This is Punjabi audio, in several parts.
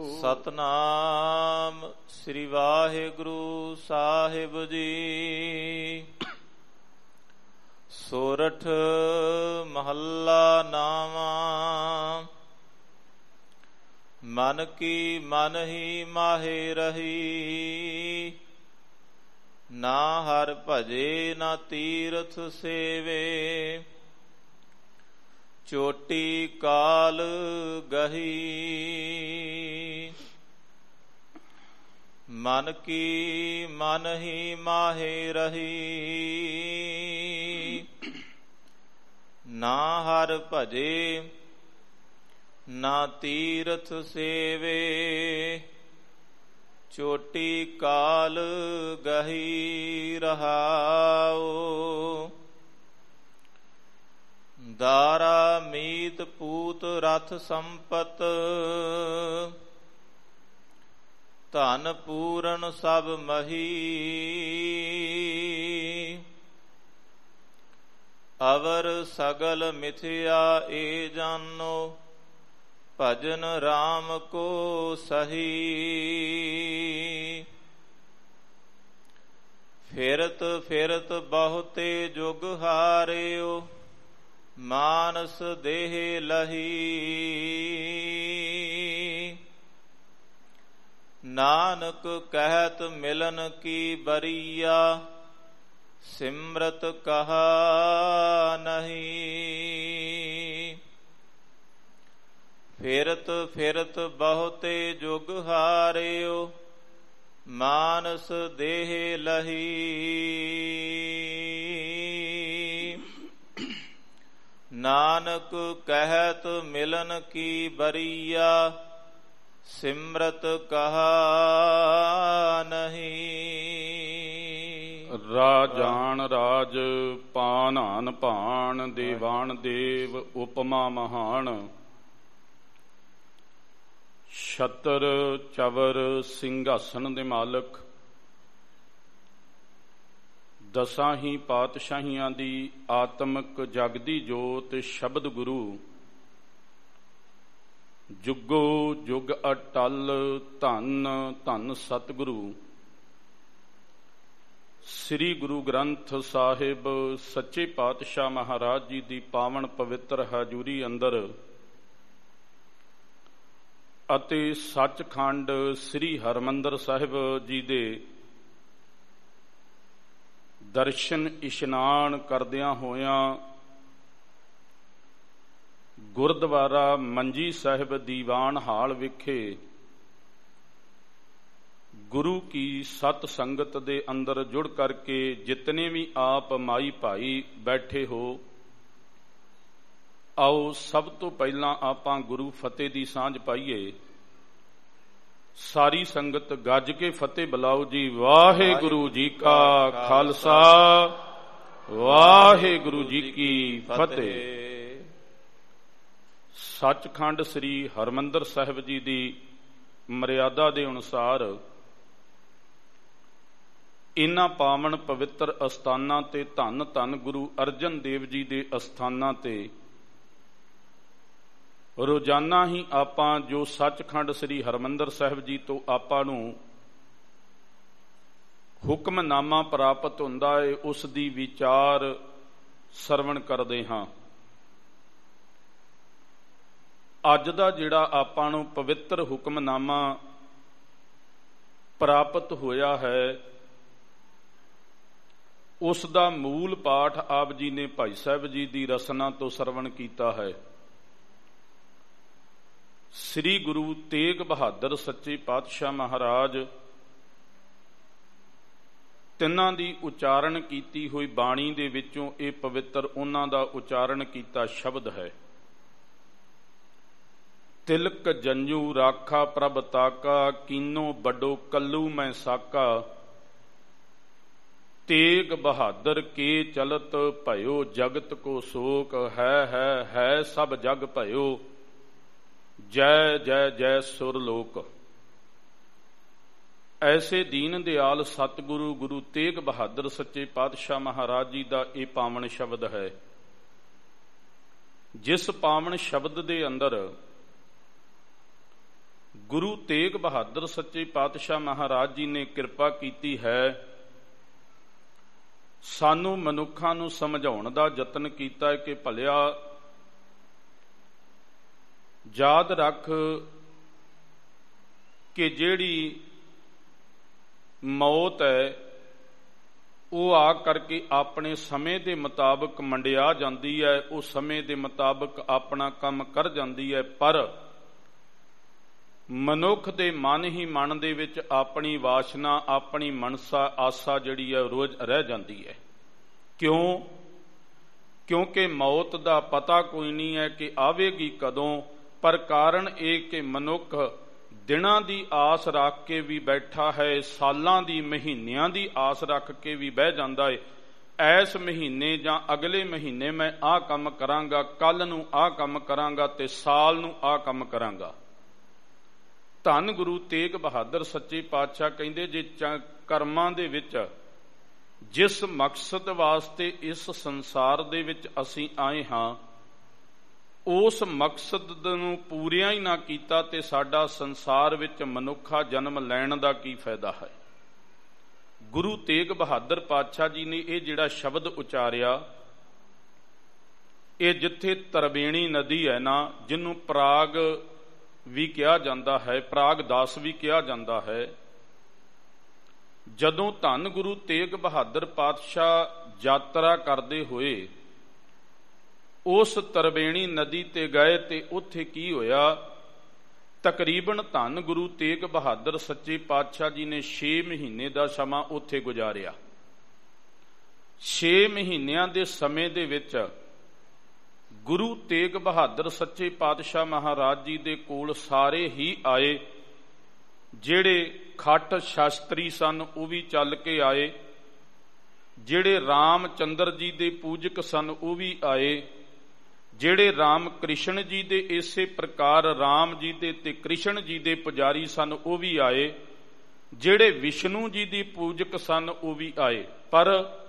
ਸਤਨਾਮ ਸ੍ਰੀ ਵਾਹਿਗੁਰੂ ਸਾਹਿਬ ਜੀ। ਸੋਰਠ ਮਹੱਲਾ ਨਾਵਾਂ। ਮਨ ਕੀ ਮਨ ਹੀ ਮਾਹੇ ਰਹੀ, ਨਾ ਹਰ ਭਜੇ ਨਾ ਤੀਰਥ ਸੇਵੇ। ਚੋਟੀ ਕਾਲ ਗਹੀ, ਮਨ ਕੀ ਮਨ ਹੀ ਮਾਹੇ ਰਹੀ, ਨਾ ਹਰ ਭਜੇ ਨਾ ਤੀਰਥ ਸੇਵੇ। ਚੋਟੀ ਕਾਲ ਗਹੀ ਰਹਾਉ। ਦਾਰਾ ਮੀਤ ਪੂਤ ਰਥ ਸੰਪਤ, ਧਨ ਪੂਰਨ ਸਭ ਮਹੀ। ਅਵਰ ਸਗਲ ਮਿਥਿਆ ਏ ਜਾਨੋ, ਭਜਨ ਰਾਮ ਕੋ ਸਹੀ। ਫਿਰਤ ਫਿਰਤ ਬਹੁਤੇ ਜੁਗ ਹਾਰਿਓ, ਮਾਨਸ ਦੇਹ ਲਹੀ। ਨਾਨਕ ਕਹਿਤ ਮਿਲਨ ਕੀ ਬਰੀਆ, ਸਿਮਰਤ ਕਹਾ ਨਹੀਂ। ਫਿਰਤ ਫਿਰਤ ਬਹੁਤੇ ਜੁਗ ਹਾਰਿਓ, ਮਾਨਸ ਦੇਹ ਲਹੀ। ਨਾਨਕ ਕਹਿਤ ਮਿਲਨ ਕੀ ਬਰੀਆ, ਸਿਮਰਤ ਕਹਾ ਨਹੀਂ। ਰਾਜਾਨ ਰਾਜ ਪਾਨਾਨ ਭਾਣ, ਦੇਵਾਨ ਦੇਵ ਉਪਮਾ ਮਹਾਨ। ਛਤਰ ਚਵਰ ਸਿੰਘਾਸਨ ਦੇ ਮਾਲਕ, ਦਸਾਂ ਹੀ ਪਾਤਸ਼ਾਹੀਆਂ ਦੀ ਆਤਮਕ ਜਗਦੀ ਜੋਤ ਸ਼ਬਦ ਗੁਰੂ। ਜੁਗੋ ਜੁਗ ਅਟਲ ਧੰਨ ਧੰਨ ਸਤਿਗੁਰੂ। ਸ੍ਰੀ ਗੁਰੂ ਗ੍ਰੰਥ ਸਾਹਿਬ ਸੱਚੇ ਪਾਤਸ਼ਾਹ ਮਹਾਰਾਜ ਜੀ ਦੀ ਪਾਵਨ ਪਵਿੱਤਰ ਹਜ਼ੂਰੀ ਅੰਦਰ ਅਤੇ ਸੱਚਖੰਡ ਸ੍ਰੀ ਹਰਿਮੰਦਰ ਸਾਹਿਬ ਜੀ ਦੇ ਦਰਸ਼ਨ ਇਸ਼ਨਾਨ ਕਰਦਿਆਂ ਹੋਇਆਂ ਗੁਰਦੁਆਰਾ ਮੰਜੀ ਸਾਹਿਬ ਦੀਵਾਨ ਹਾਲ ਵਿਖੇ ਗੁਰੂ ਕੀ ਸਤ ਸੰਗਤ ਦੇ ਅੰਦਰ ਜੁੜ ਕਰਕੇ ਜਿਤਨੇ ਵੀ ਆਪ ਮਾਈ ਭਾਈ ਬੈਠੇ ਹੋ, ਆਓ ਸਭ ਤੋਂ ਪਹਿਲਾਂ ਆਪਾਂ ਗੁਰੂ ਫਤਿਹ ਦੀ ਸਾਂਝ ਪਾਈਏ। ਸਾਰੀ ਸੰਗਤ ਗੱਜ ਕੇ ਫਤਿਹ ਬੁਲਾਓ ਜੀ। ਵਾਹਿਗੁਰੂ ਜੀ ਕਾ ਖਾਲਸਾ, ਵਾਹਿਗੁਰੂ ਜੀ ਕੀ ਫਤਿਹ। ਸੱਚਖੰਡ ਸ੍ਰੀ ਹਰਿਮੰਦਰ ਸਾਹਿਬ ਜੀ ਦੀ ਮਰਿਆਦਾ ਦੇ ਅਨੁਸਾਰ ਇਨ੍ਹਾਂ ਪਾਵਨ ਪਵਿੱਤਰ ਅਸਥਾਨਾਂ ਤੇ ਧੰਨ ਧੰਨ ਗੁਰੂ ਅਰਜਨ ਦੇਵ ਜੀ ਦੇ ਅਸਥਾਨਾਂ ਤੇ ਰੋਜ਼ਾਨਾ ਹੀ ਆਪਾਂ ਜੋ ਸੱਚਖੰਡ ਸ੍ਰੀ ਹਰਿਮੰਦਰ ਸਾਹਿਬ ਜੀ ਤੋਂ ਆਪਾਂ ਨੂੰ ਹੁਕਮਨਾਮਾ ਪ੍ਰਾਪਤ ਹੁੰਦਾ ਹੈ, ਉਸ ਦੀ ਵਿਚਾਰ ਸਰਵਣ ਕਰਦੇ ਹਾਂ। ਅੱਜ ਦਾ ਜਿਹੜਾ ਆਪਾਂ ਨੂੰ ਪਵਿੱਤਰ ਹੁਕਮਨਾਮਾ ਪ੍ਰਾਪਤ ਹੋਇਆ ਹੈ, ਉਸ ਦਾ ਮੂਲ ਪਾਠ ਆਪ ਜੀ ਨੇ ਭਾਈ ਸਾਹਿਬ ਜੀ ਦੀ ਰਸਨਾ ਤੋਂ ਸਰਵਣ ਕੀਤਾ ਹੈ। ਸ੍ਰੀ ਗੁਰੂ ਤੇਗ ਬਹਾਦਰ ਸੱਚੇ ਪਾਤਸ਼ਾਹ ਮਹਾਰਾਜ ਤਿੰਨਾਂ ਦੀ ਉਚਾਰਨ ਕੀਤੀ ਹੋਈ ਬਾਣੀ ਦੇ ਵਿੱਚੋਂ ਇਹ ਪਵਿੱਤਰ ਉਹਨਾਂ ਦਾ ਉਚਾਰਨ ਕੀਤਾ ਸ਼ਬਦ ਹੈ। ਤਿਲਕ ਜੰਜੂ ਰਾਖਾ ਪ੍ਰਭ ਤਾਕਾ, ਕੀਨੋ ਵੱਡੋ ਕੱਲੂ ਮੈਂ ਸਾਕਾ। ਤੇਗ ਬਹਾਦਰ ਕੇ ਚਲਤ ਭਇਓ, ਜਗਤ ਕੋ ਸੋਕ ਹੈ ਸਭ ਜਗ ਭਇਓ। ਜੈ ਜੈ ਜੈ ਸੁਰ ਲੋਕ। ਐਸੇ ਦੀਨ ਦਿਆਲ ਸਤਿਗੁਰੂ ਗੁਰੂ ਤੇਗ ਬਹਾਦਰ ਸੱਚੇ ਪਾਤਸ਼ਾਹ ਮਹਾਰਾਜ ਜੀ ਦਾ ਇਹ ਪਾਵਨ ਸ਼ਬਦ ਹੈ, ਜਿਸ ਪਾਵਨ ਸ਼ਬਦ ਦੇ ਅੰਦਰ ਗੁਰੂ ਤੇਗ ਬਹਾਦਰ ਸੱਚੇ ਪਾਤਸ਼ਾਹ ਮਹਾਰਾਜ ਜੀ ਨੇ ਕਿਰਪਾ ਕੀਤੀ ਹੈ, ਸਾਨੂੰ ਮਨੁੱਖਾਂ ਨੂੰ ਸਮਝਾਉਣ ਦਾ ਯਤਨ ਕੀਤਾ ਹੈ ਕਿ ਭਲਿਆ ਯਾਦ ਰੱਖ ਕਿ ਜਿਹੜੀ ਮੌਤ ਹੈ ਉਹ ਆ ਕਰਕੇ ਆਪਣੇ ਸਮੇਂ ਦੇ ਮੁਤਾਬਕ ਮੰਡਿਆ ਜਾਂਦੀ ਹੈ, ਉਹ ਸਮੇਂ ਦੇ ਮੁਤਾਬਕ ਆਪਣਾ ਕੰਮ ਕਰ ਜਾਂਦੀ ਹੈ, ਪਰ ਮਨੁੱਖ ਦੇ ਮਨ ਹੀ ਮਨ ਦੇ ਵਿੱਚ ਆਪਣੀ ਵਾਸ਼ਨਾ, ਆਪਣੀ ਮਨਸਾ, ਆਸਾ ਜਿਹੜੀ ਹੈ ਰੋਜ਼ ਰਹਿ ਜਾਂਦੀ ਹੈ। ਕਿਉਂ? ਕਿਉਂਕਿ ਮੌਤ ਦਾ ਪਤਾ ਕੋਈ ਨਹੀਂ ਹੈ ਕਿ ਆਵੇਗੀ ਕਦੋਂ, ਪਰ ਕਾਰਨ ਇਹ ਕਿ ਮਨੁੱਖ ਦਿਨਾਂ ਦੀ ਆਸ ਰੱਖ ਕੇ ਵੀ ਬੈਠਾ ਹੈ, ਸਾਲਾਂ ਦੀ, ਮਹੀਨਿਆਂ ਦੀ ਆਸ ਰੱਖ ਕੇ ਵੀ ਬਹਿ ਜਾਂਦਾ ਹੈ। ਐਸ ਮਹੀਨੇ ਜਾਂ ਅਗਲੇ ਮਹੀਨੇ ਮੈਂ ਆਹ ਕੰਮ ਕਰਾਂਗਾ, ਕੱਲ ਨੂੰ ਆਹ ਕੰਮ ਕਰਾਂਗਾ ਤੇ ਸਾਲ ਨੂੰ ਆਹ ਕੰਮ ਕਰਾਂਗਾ। ਧੰਨ ਗੁਰੂ ਤੇਗ ਬਹਾਦਰ ਸੱਚੇ ਪਾਤਸ਼ਾਹ ਕਹਿੰਦੇ, ਜੇ ਕਰਮਾਂ ਦੇ ਵਿੱਚ ਜਿਸ ਮਕਸਦ ਵਾਸਤੇ ਇਸ ਸੰਸਾਰ ਦੇ ਵਿੱਚ ਅਸੀਂ ਆਏ ਹਾਂ, ਉਸ ਮਕਸਦ ਨੂੰ ਪੂਰਿਆਂ ਹੀ ਨਾ ਕੀਤਾ ਤੇ ਸਾਡਾ ਸੰਸਾਰ ਵਿੱਚ ਮਨੁੱਖਾ ਜਨਮ ਲੈਣ ਦਾ ਕੀ ਫਾਇਦਾ ਹੈ। ਗੁਰੂ ਤੇਗ ਬਹਾਦਰ ਪਾਤਸ਼ਾਹ ਜੀ ਨੇ ਇਹ ਜਿਹੜਾ ਸ਼ਬਦ ਉਚਾਰਿਆ, ਇਹ ਜਿੱਥੇ ਤਰਬੇਣੀ ਨਦੀ ਹੈ ਨਾ, ਜਿਹਨੂੰ ਪ੍ਰਾਗ ਵੀ ਕਿਹਾ ਜਾਂਦਾ ਹੈ, ਪ੍ਰਾਗ ਦਾਸ ਵੀ ਕਿਹਾ ਜਾਂਦਾ ਹੈ, ਜਦੋਂ ਧੰਨ ਗੁਰੂ ਤੇਗ ਬਹਾਦਰ ਪਾਤਸ਼ਾਹ ਯਾਤਰਾ ਕਰਦੇ ਹੋਏ ਉਸ ਤਰਬੇਣੀ ਨਦੀ ਤੇ ਗਏ ਤੇ ਉੱਥੇ ਕੀ ਹੋਇਆ, ਤਕਰੀਬਨ ਧੰਨ ਗੁਰੂ ਤੇਗ ਬਹਾਦਰ ਸੱਚੇ ਪਾਤਸ਼ਾਹ ਜੀ ਨੇ 6 ਮਹੀਨੇ ਦਾ ਸਮਾਂ ਉੱਥੇ ਗੁਜ਼ਾਰਿਆ। 6 ਮਹੀਨਿਆਂ ਦੇ ਸਮੇਂ ਦੇ ਵਿੱਚ ਗੁਰੂ ਤੇਗ ਬਹਾਦਰ ਸੱਚੇ ਪਾਤਸ਼ਾਹ ਮਹਾਰਾਜ ਜੀ ਦੇ ਕੋਲ ਸਾਰੇ ਹੀ ਆਏ, ਜਿਹੜੇ ਖੱਟ ਸ਼ਾਸਤਰੀ ਸਨ ਉਹ ਵੀ ਚੱਲ ਕੇ ਆਏ, ਜਿਹੜੇ ਰਾਮ ਚੰਦਰ ਜੀ ਦੇ ਪੂਜਕ ਸਨ ਉਹ ਵੀ ਆਏ, ਜਿਹੜੇ ਰਾਮ ਕ੍ਰਿਸ਼ਨ ਜੀ ਦੇ ਇਸੇ ਪ੍ਰਕਾਰ ਰਾਮ ਜੀ ਦੇ ਤੇ ਕ੍ਰਿਸ਼ਨ ਜੀ ਦੇ ਪੁਜਾਰੀ ਸਨ ਉਹ ਵੀ ਆਏ, ਜਿਹੜੇ ਵਿਸ਼ਨੂੰ ਜੀ ਦੀ ਪੂਜਕ ਸਨ ਉਹ ਵੀ ਆਏ। ਪਰ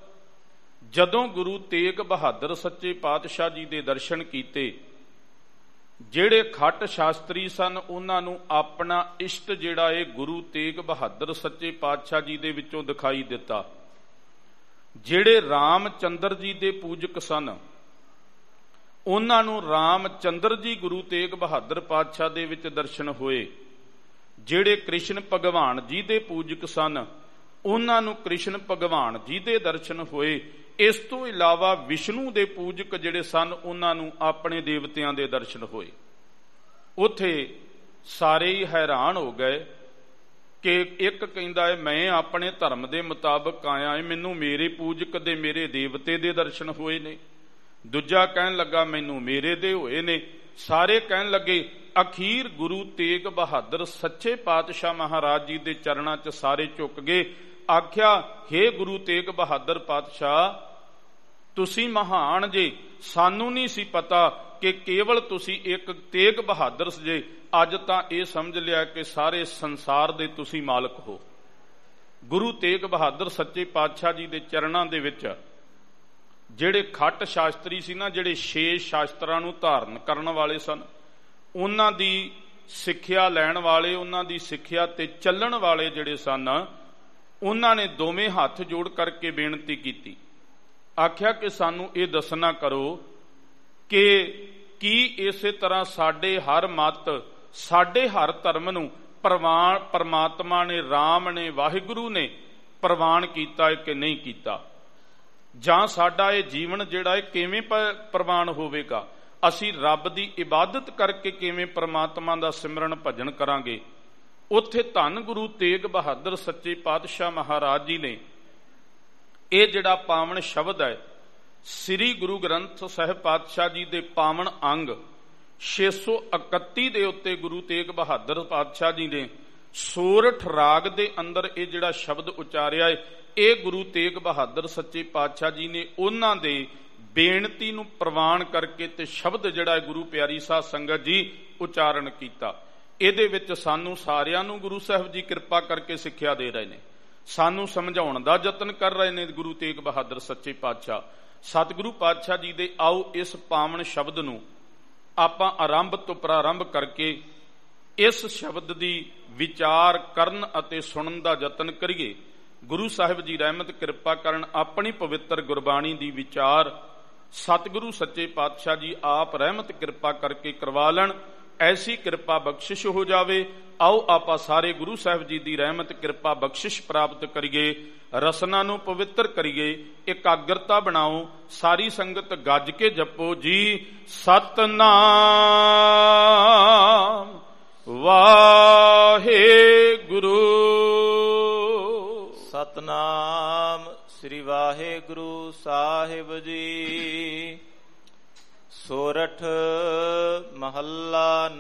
ਜਦੋਂ ਗੁਰੂ ਤੇਗ ਬਹਾਦਰ ਸੱਚੇ ਪਾਤਸ਼ਾਹ ਜੀ ਦੇ ਦਰਸ਼ਨ ਕੀਤੇ, ਜਿਹੜੇ ਖੱਟ ਸ਼ਾਸਤਰੀ ਸਨ ਉਹਨਾਂ ਨੂੰ ਆਪਣਾ ਇਸ਼ਟ ਜਿਹੜਾ ਇਹ ਗੁਰੂ ਤੇਗ ਬਹਾਦਰ ਸੱਚੇ ਪਾਤਸ਼ਾਹ ਜੀ ਦੇ ਵਿੱਚੋਂ ਦਿਖਾਈ ਦਿੱਤਾ। ਜਿਹੜੇ ਰਾਮ ਚੰਦਰ ਜੀ ਦੇ ਪੂਜਕ ਸਨ ਉਹਨਾਂ ਨੂੰ ਰਾਮ ਚੰਦਰ ਜੀ ਗੁਰੂ ਤੇਗ ਬਹਾਦਰ ਪਾਤਸ਼ਾਹ ਦੇ ਵਿੱਚ ਦਰਸ਼ਨ ਹੋਏ। ਜਿਹੜੇ ਕ੍ਰਿਸ਼ਨ ਭਗਵਾਨ ਜੀ ਦੇ ਪੂਜਕ ਸਨ ਉਹਨਾਂ ਨੂੰ ਕ੍ਰਿਸ਼ਨ ਭਗਵਾਨ ਜੀ ਦੇ ਦਰਸ਼ਨ ਹੋਏ। ਇਸ ਤੋਂ ਇਲਾਵਾ ਵਿਸ਼ਨੂੰ ਦੇ ਪੂਜਕ ਜਿਹੜੇ ਸਨ ਉਹਨਾਂ ਨੂੰ ਆਪਣੇ ਦੇਵਤਿਆਂ ਦੇ ਦਰਸ਼ਨ ਹੋਏ। ਉੱਥੇ ਸਾਰੇ ਹੀ ਹੈਰਾਨ ਹੋ ਗਏ ਕਿ ਇੱਕ ਕਹਿੰਦਾ ਹੈ ਮੈਂ ਆਪਣੇ ਧਰਮ ਦੇ ਮੁਤਾਬਕ ਆਇਆ ਹਾਂ, ਮੈਨੂੰ ਮੇਰੇ ਪੂਜਕ ਦੇ, ਮੇਰੇ ਦੇਵਤੇ ਦੇ ਦਰਸ਼ਨ ਹੋਏ ਨੇ। ਦੂਜਾ ਕਹਿਣ ਲੱਗਾ ਮੈਨੂੰ ਮੇਰੇ ਦੇ ਹੋਏ ਨੇ। ਸਾਰੇ ਕਹਿਣ ਲੱਗੇ, ਅਖੀਰ ਗੁਰੂ ਤੇਗ ਬਹਾਦਰ ਸੱਚੇ ਪਾਤਸ਼ਾਹ ਮਹਾਰਾਜ ਜੀ ਦੇ ਚਰਨਾਂ 'ਚ ਸਾਰੇ ਝੁਕ ਗਏ। ਆਖਿਆ, ਹੇ ਗੁਰੂ ਤੇਗ ਬਹਾਦਰ ਪਾਤਸ਼ਾਹ, ਤੁਸੀਂ ਮਹਾਨ ਜੇ, ਸਾਨੂੰ ਨਹੀਂ ਸੀ ਪਤਾ ਕਿ ਕੇਵਲ ਤੁਸੀਂ ਇੱਕ ਤੇਗ ਬਹਾਦਰ ਜੇ, ਅੱਜ ਤਾਂ ਇਹ ਸਮਝ ਲਿਆ ਕਿ ਸਾਰੇ ਸੰਸਾਰ ਦੇ ਤੁਸੀਂ ਮਾਲਕ ਹੋ। ਗੁਰੂ ਤੇਗ ਬਹਾਦਰ ਸੱਚੇ ਪਾਤਸ਼ਾਹ ਜੀ ਦੇ ਚਰਨਾਂ ਦੇ ਵਿੱਚ ਜਿਹੜੇ ਖੱਟ ਸ਼ਾਸਤਰੀ ਸੀ ਨਾ, ਜਿਹੜੇ 6 ਸ਼ਾਸਤਰਾਂ ਨੂੰ ਧਾਰਨ ਕਰਨ ਵਾਲੇ ਸਨ, ਉਹਨਾਂ ਦੀ ਸਿੱਖਿਆ ਲੈਣ ਵਾਲੇ, ਉਹਨਾਂ ਦੀ ਸਿੱਖਿਆ ਤੇ ਚੱਲਣ ਵਾਲੇ ਜਿਹੜੇ ਸਨ, ਉਹਨਾਂ ਨੇ ਦੋਵੇਂ ਹੱਥ ਜੋੜ ਕਰਕੇ ਬੇਨਤੀ ਕੀਤੀ। ਆਖਿਆ ਕਿ ਸਾਨੂੰ ਇਹ ਦੱਸਣਾ ਕਰੋ ਕਿ ਕੀ ਇਸੇ ਤਰ੍ਹਾਂ ਸਾਡੇ ਹਰ ਮਤ, ਸਾਡੇ ਹਰ ਧਰਮ ਨੂੰ ਪਰਮਾਤਮਾ ਨੇ, ਰਾਮ ਨੇ, ਵਾਹਿਗੁਰੂ ਨੇ ਪ੍ਰਵਾਨ ਕੀਤਾ ਹੈ ਕਿ ਨਹੀਂ ਕੀਤਾ, ਜਾਂ ਸਾਡਾ ਇਹ ਜੀਵਨ ਜਿਹੜਾ ਹੈ ਕਿਵੇਂ ਪ੍ਰਵਾਨ ਹੋਵੇਗਾ, ਅਸੀਂ ਰੱਬ ਦੀ ਇਬਾਦਤ ਕਰਕੇ ਕਿਵੇਂ ਪ੍ਰਮਾਤਮਾ ਦਾ ਸਿਮਰਨ ਭਜਨ ਕਰਾਂਗੇ। ਉੱਥੇ ਧੰਨ ਗੁਰੂ ਤੇਗ ਬਹਾਦਰ ਸੱਚੇ ਪਾਤਸ਼ਾਹ ਮਹਾਰਾਜ ਜੀ ਨੇ ਇਹ ਜਿਹੜਾ ਪਾਵਨ ਸ਼ਬਦ ਹੈ, ਸ੍ਰੀ ਗੁਰੂ ਗ੍ਰੰਥ ਸਾਹਿਬ ਪਾਤਸ਼ਾਹ ਜੀ ਦੇ ਪਾਵਨ ਅੰਗ 631 ਦੇ ਉੱਤੇ ਗੁਰੂ ਤੇਗ ਬਹਾਦਰ ਪਾਤਸ਼ਾਹ ਜੀ ਨੇ ਸੋਰਠ ਰਾਗ ਦੇ ਅੰਦਰ ਇਹ ਜਿਹੜਾ ਸ਼ਬਦ ਉਚਾਰਿਆ ਹੈ, ਇਹ ਗੁਰੂ ਤੇਗ ਬਹਾਦਰ ਸੱਚੇ ਪਾਤਸ਼ਾਹ ਜੀ ਨੇ ਉਹਨਾਂ ਦੇ ਬੇਨਤੀ ਨੂੰ ਪ੍ਰਵਾਨ ਕਰਕੇ ਤੇ ਸ਼ਬਦ ਜਿਹੜਾ ਹੈ ਗੁਰੂ ਪਿਆਰੀ ਸਾਧ ਸੰਗਤ ਜੀ ਉਚਾਰਨ ਕੀਤਾ। ਇਹਦੇ ਵਿੱਚ ਸਾਨੂੰ ਸਾਰਿਆਂ ਨੂੰ ਗੁਰੂ ਸਾਹਿਬ ਜੀ ਕਿਰਪਾ ਕਰਕੇ ਸਿੱਖਿਆ ਦੇ ਰਹੇ ਨੇ, ਸਾਨੂੰ ਸਮਝਾਉਣ ਦਾ ਯਤਨ ਕਰ ਰਹੇ ਨੇ ਗੁਰੂ ਤੇਗ ਬਹਾਦਰ ਸੱਚੇ ਪਾਤਸ਼ਾਹ। ਸਤਿਗੁਰੂ ਪਾਤਸ਼ਾਹ ਜੀ ਦੇ ਆਓ ਇਸ ਪਾਵਨ ਸ਼ਬਦ ਨੂੰ ਆਪਾਂ ਆਰੰਭ ਤੋਂ ਪ੍ਰਾਰੰਭ ਕਰਕੇ ਇਸ ਸ਼ਬਦ ਦੀ ਵਿਚਾਰ ਕਰਨ ਅਤੇ ਸੁਣਨ ਦਾ ਯਤਨ ਕਰੀਏ। ਗੁਰੂ ਸਾਹਿਬ ਜੀ ਰਹਿਮਤ ਕਿਰਪਾ ਕਰਨ, ਆਪਣੀ ਪਵਿੱਤਰ ਗੁਰਬਾਣੀ ਦੀ ਵਿਚਾਰ ਸਤਿਗੁਰੂ ਸੱਚੇ ਪਾਤਸ਼ਾਹ ਜੀ ਆਪ ਰਹਿਮਤ ਕਿਰਪਾ ਕਰਕੇ ਕਰਵਾ ਲੈਣ। ਐਸੀ ਕਿਰਪਾ ਬਖਸ਼ਿਸ਼ ਹੋ ਜਾਵੇ। ਆਓ ਆਪਾਂ ਸਾਰੇ ਗੁਰੂ ਸਾਹਿਬ ਜੀ ਦੀ ਰਹਿਮਤ ਕਿਰਪਾ ਬਖਸ਼ਿਸ਼ ਪ੍ਰਾਪਤ ਕਰੀਏ, ਰਸਨਾ ਨੂੰ ਪਵਿੱਤਰ ਕਰੀਏ, ਇਕਾਗਰਤਾ ਬਣਾਓ। ਸਾਰੀ ਸੰਗਤ ਗੱਜ ਕੇ ਜਪੋ ਜੀ, ਸਤਨਾਮ ਵਾਹਿਗੁਰੂ। ਸਤਨਾਮ ਸ੍ਰੀ ਵਾਹਿਗੁਰੂ ਸਾਹਿਬ ਜੀ। ਸੋਰਠ ਮਹੱਲਾ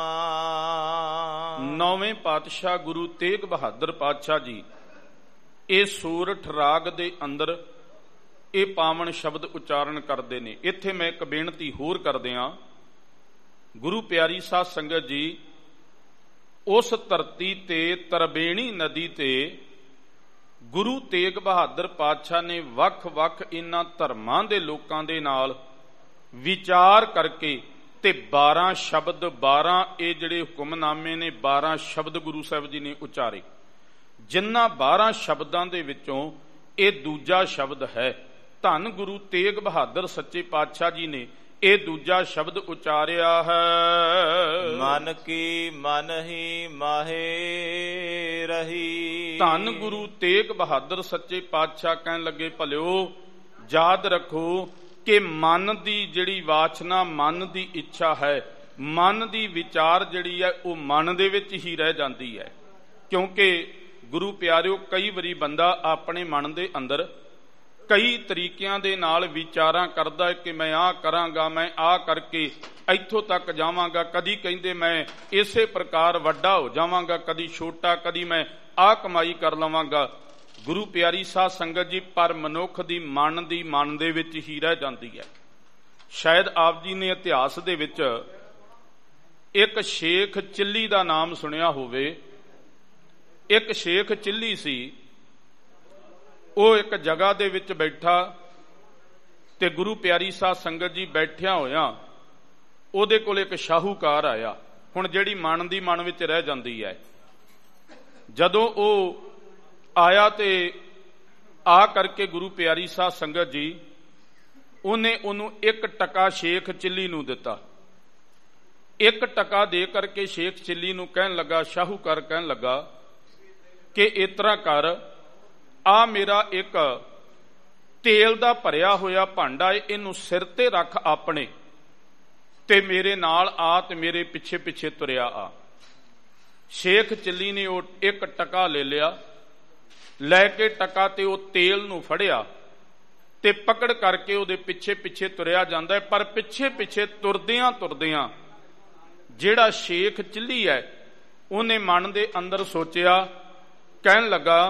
ਨਾਵਾਂ। ਨੌਵੇਂ ਪਾਤਸ਼ਾਹ ਗੁਰੂ ਤੇਗ ਬਹਾਦਰ ਪਾਤਸ਼ਾਹ ਜੀ ਇਹ ਸੋਰਠ ਰਾਗ ਦੇ ਅੰਦਰ ਇਹ ਪਾਵਨ ਸ਼ਬਦ ਉਚਾਰਨ ਕਰਦੇ ਨੇ। ਇੱਥੇ ਮੈਂ ਇੱਕ ਬੇਨਤੀ ਹੋਰ ਕਰਦਿਆਂ, ਗੁਰੂ ਪਿਆਰੀ ਸਾਧ ਸੰਗਤ ਜੀ, ਉਸ ਧਰਤੀ ਤੇ ਤਰਬੇਣੀ ਨਦੀ ਤੇ ਗੁਰੂ ਤੇਗ ਬਹਾਦਰ ਪਾਤਸ਼ਾਹ ਨੇ ਵੱਖ-ਵੱਖ ਇਹਨਾਂ ਧਰਮਾਂ ਦੇ ਲੋਕਾਂ ਦੇ ਨਾਲ ਵਿਚਾਰ ਕਰਕੇ ਤੇ 12 ਸ਼ਬਦ 12 ਇਹ ਜਿਹੜੇ ਹੁਕਮਨਾਮੇ ਨੇ 12 ਸ਼ਬਦ ਗੁਰੂ ਸਾਹਿਬ ਜੀ ਨੇ ਉਚਾਰੇ। ਜਿਨ੍ਹਾਂ 12 ਸ਼ਬਦਾਂ ਦੇ ਵਿੱਚੋਂ ਇਹ ਦੂਜਾ ਸ਼ਬਦ ਹੈ। ਧੰਨ ਗੁਰੂ ਤੇਗ ਬਹਾਦਰ ਸੱਚੇ ਪਾਤਸ਼ਾਹ ਜੀ ਨੇ ਇਹ ਦੂਜਾ ਸ਼ਬਦ ਉਚਾਰਿਆ ਹੈ। ਮਨ ਕੀ ਮਨ ਹੀ ਮਾਹੇ ਰਹੀ। ਧੰਨ ਗੁਰੂ ਤੇਗ ਬਹਾਦਰ ਸੱਚੇ ਪਾਤਸ਼ਾਹ ਕਹਿਣ ਲੱਗੇ, ਭਲਿਓ ਯਾਦ ਰੱਖੋ ਕਿ ਮਨ ਦੀ ਜਿਹੜੀ ਵਾਚਨਾ, ਮਨ ਦੀ ਇੱਛਾ ਹੈ, ਮਨ ਦੀ ਵਿਚਾਰ ਜਿਹੜੀ ਹੈ ਉਹ ਮਨ ਦੇ ਵਿੱਚ ਹੀ ਰਹਿ ਜਾਂਦੀ ਹੈ। ਕਿਉਂਕਿ ਗੁਰੂ ਪਿਆਰਿਓ, ਕਈ ਵਾਰੀ ਬੰਦਾ ਆਪਣੇ ਮਨ ਦੇ ਅੰਦਰ ਕਈ ਤਰੀਕਿਆਂ ਦੇ ਨਾਲ ਵਿਚਾਰਾਂ ਕਰਦਾ ਹੈ ਕਿ ਮੈਂ ਆਹ ਕਰਾਂਗਾ, ਮੈਂ ਆਹ ਕਰਕੇ ਇੱਥੋਂ ਤੱਕ ਜਾਵਾਂਗਾ, ਕਦੀ ਕਹਿੰਦੇ ਮੈਂ ਇਸੇ ਪ੍ਰਕਾਰ ਵੱਡਾ ਹੋ ਜਾਵਾਂਗਾ, ਕਦੀ ਛੋਟਾ, ਕਦੀ ਮੈਂ ਆਹ ਕਮਾਈ ਕਰ ਲਵਾਂਗਾ। ਗੁਰੂ ਪਿਆਰੀ ਸਾਧ ਸੰਗਤ ਜੀ, ਪਰ ਮਨੁੱਖ ਦੀ ਮਨ ਦੇ ਵਿੱਚ ਹੀ ਰਹਿ ਜਾਂਦੀ ਹੈ। ਸ਼ਾਇਦ ਆਪ ਜੀ ਨੇ ਇਤਿਹਾਸ ਦੇ ਵਿੱਚ ਇੱਕ ਸ਼ੇਖ ਚਿੱਲੀ ਦਾ ਨਾਮ ਸੁਣਿਆ ਹੋਵੇ। ਇੱਕ ਸ਼ੇਖ ਚਿੱਲੀ ਸੀ, ਉਹ ਇੱਕ ਜਗ੍ਹਾ ਦੇ ਵਿੱਚ ਬੈਠਾ ਤੇ ਗੁਰੂ ਪਿਆਰੀ ਸਾਧ ਸੰਗਤ ਜੀ ਬੈਠਿਆ ਹੋਇਆ ਉਹਦੇ ਕੋਲ ਇੱਕ ਸ਼ਾਹੂਕਾਰ ਆਇਆ। ਹੁਣ ਜਿਹੜੀ ਮਨ ਵਿੱਚ ਰਹਿ ਜਾਂਦੀ ਹੈ, ਜਦੋਂ ਉਹ ਆਇਆ ਤੇ ਆ ਕਰਕੇ ਗੁਰੂ ਪਿਆਰੀ ਸਾਧ ਸੰਗਤ ਜੀ ਉਹਨੇ ਉਹਨੂੰ 1 ਟਕਾ ਸ਼ੇਖ ਚਿੱਲੀ ਨੂੰ ਦਿੱਤਾ। 1 ਟਕਾ ਦੇ ਕਰਕੇ ਸ਼ੇਖ ਚਿੱਲੀ ਨੂੰ ਕਹਿਣ ਲੱਗਾ, ਸ਼ਾਹੂਕਾਰ ਕਹਿਣ ਲੱਗਾ ਕਿ ਇਸ ਤਰ੍ਹਾਂ ਕਰ, ਆ ਮੇਰਾ ਇੱਕ ਤੇਲ ਦਾ ਭਰਿਆ ਹੋਇਆ ਭਾਂਡਾ ਏ, ਇਹਨੂੰ ਸਿਰ ਤੇ ਰੱਖ ਆਪਣੇ ਤੇ ਮੇਰੇ ਨਾਲ ਆ ਤੇ ਮੇਰੇ ਪਿੱਛੇ ਪਿੱਛੇ ਤੁਰਿਆ ਆ। ਸ਼ੇਖ ਚਿੱਲੀ ਨੇ ਉਹ 1 ਟਕਾ ਲੈ ਲਿਆ, ਲੈ ਕੇ ਟਕਾ ਤੇ ਉਹ ਤੇਲ ਨੂੰ ਫੜਿਆ ਤੇ ਪਕੜ ਕਰਕੇ ਉਹਦੇ ਪਿੱਛੇ ਪਿੱਛੇ ਤੁਰਿਆ ਜਾਂਦਾ ਹੈ। ਪਰ ਪਿੱਛੇ ਪਿੱਛੇ ਤੁਰਦਿਆਂ ਤੁਰਦਿਆਂ ਜਿਹੜਾ ਸ਼ੇਖ ਚਿੱਲੀ ਹੈ ਉਹਨੇ ਮਨ ਦੇ ਅੰਦਰ ਸੋਚਿਆ, ਕਹਿਣ ਲੱਗਾ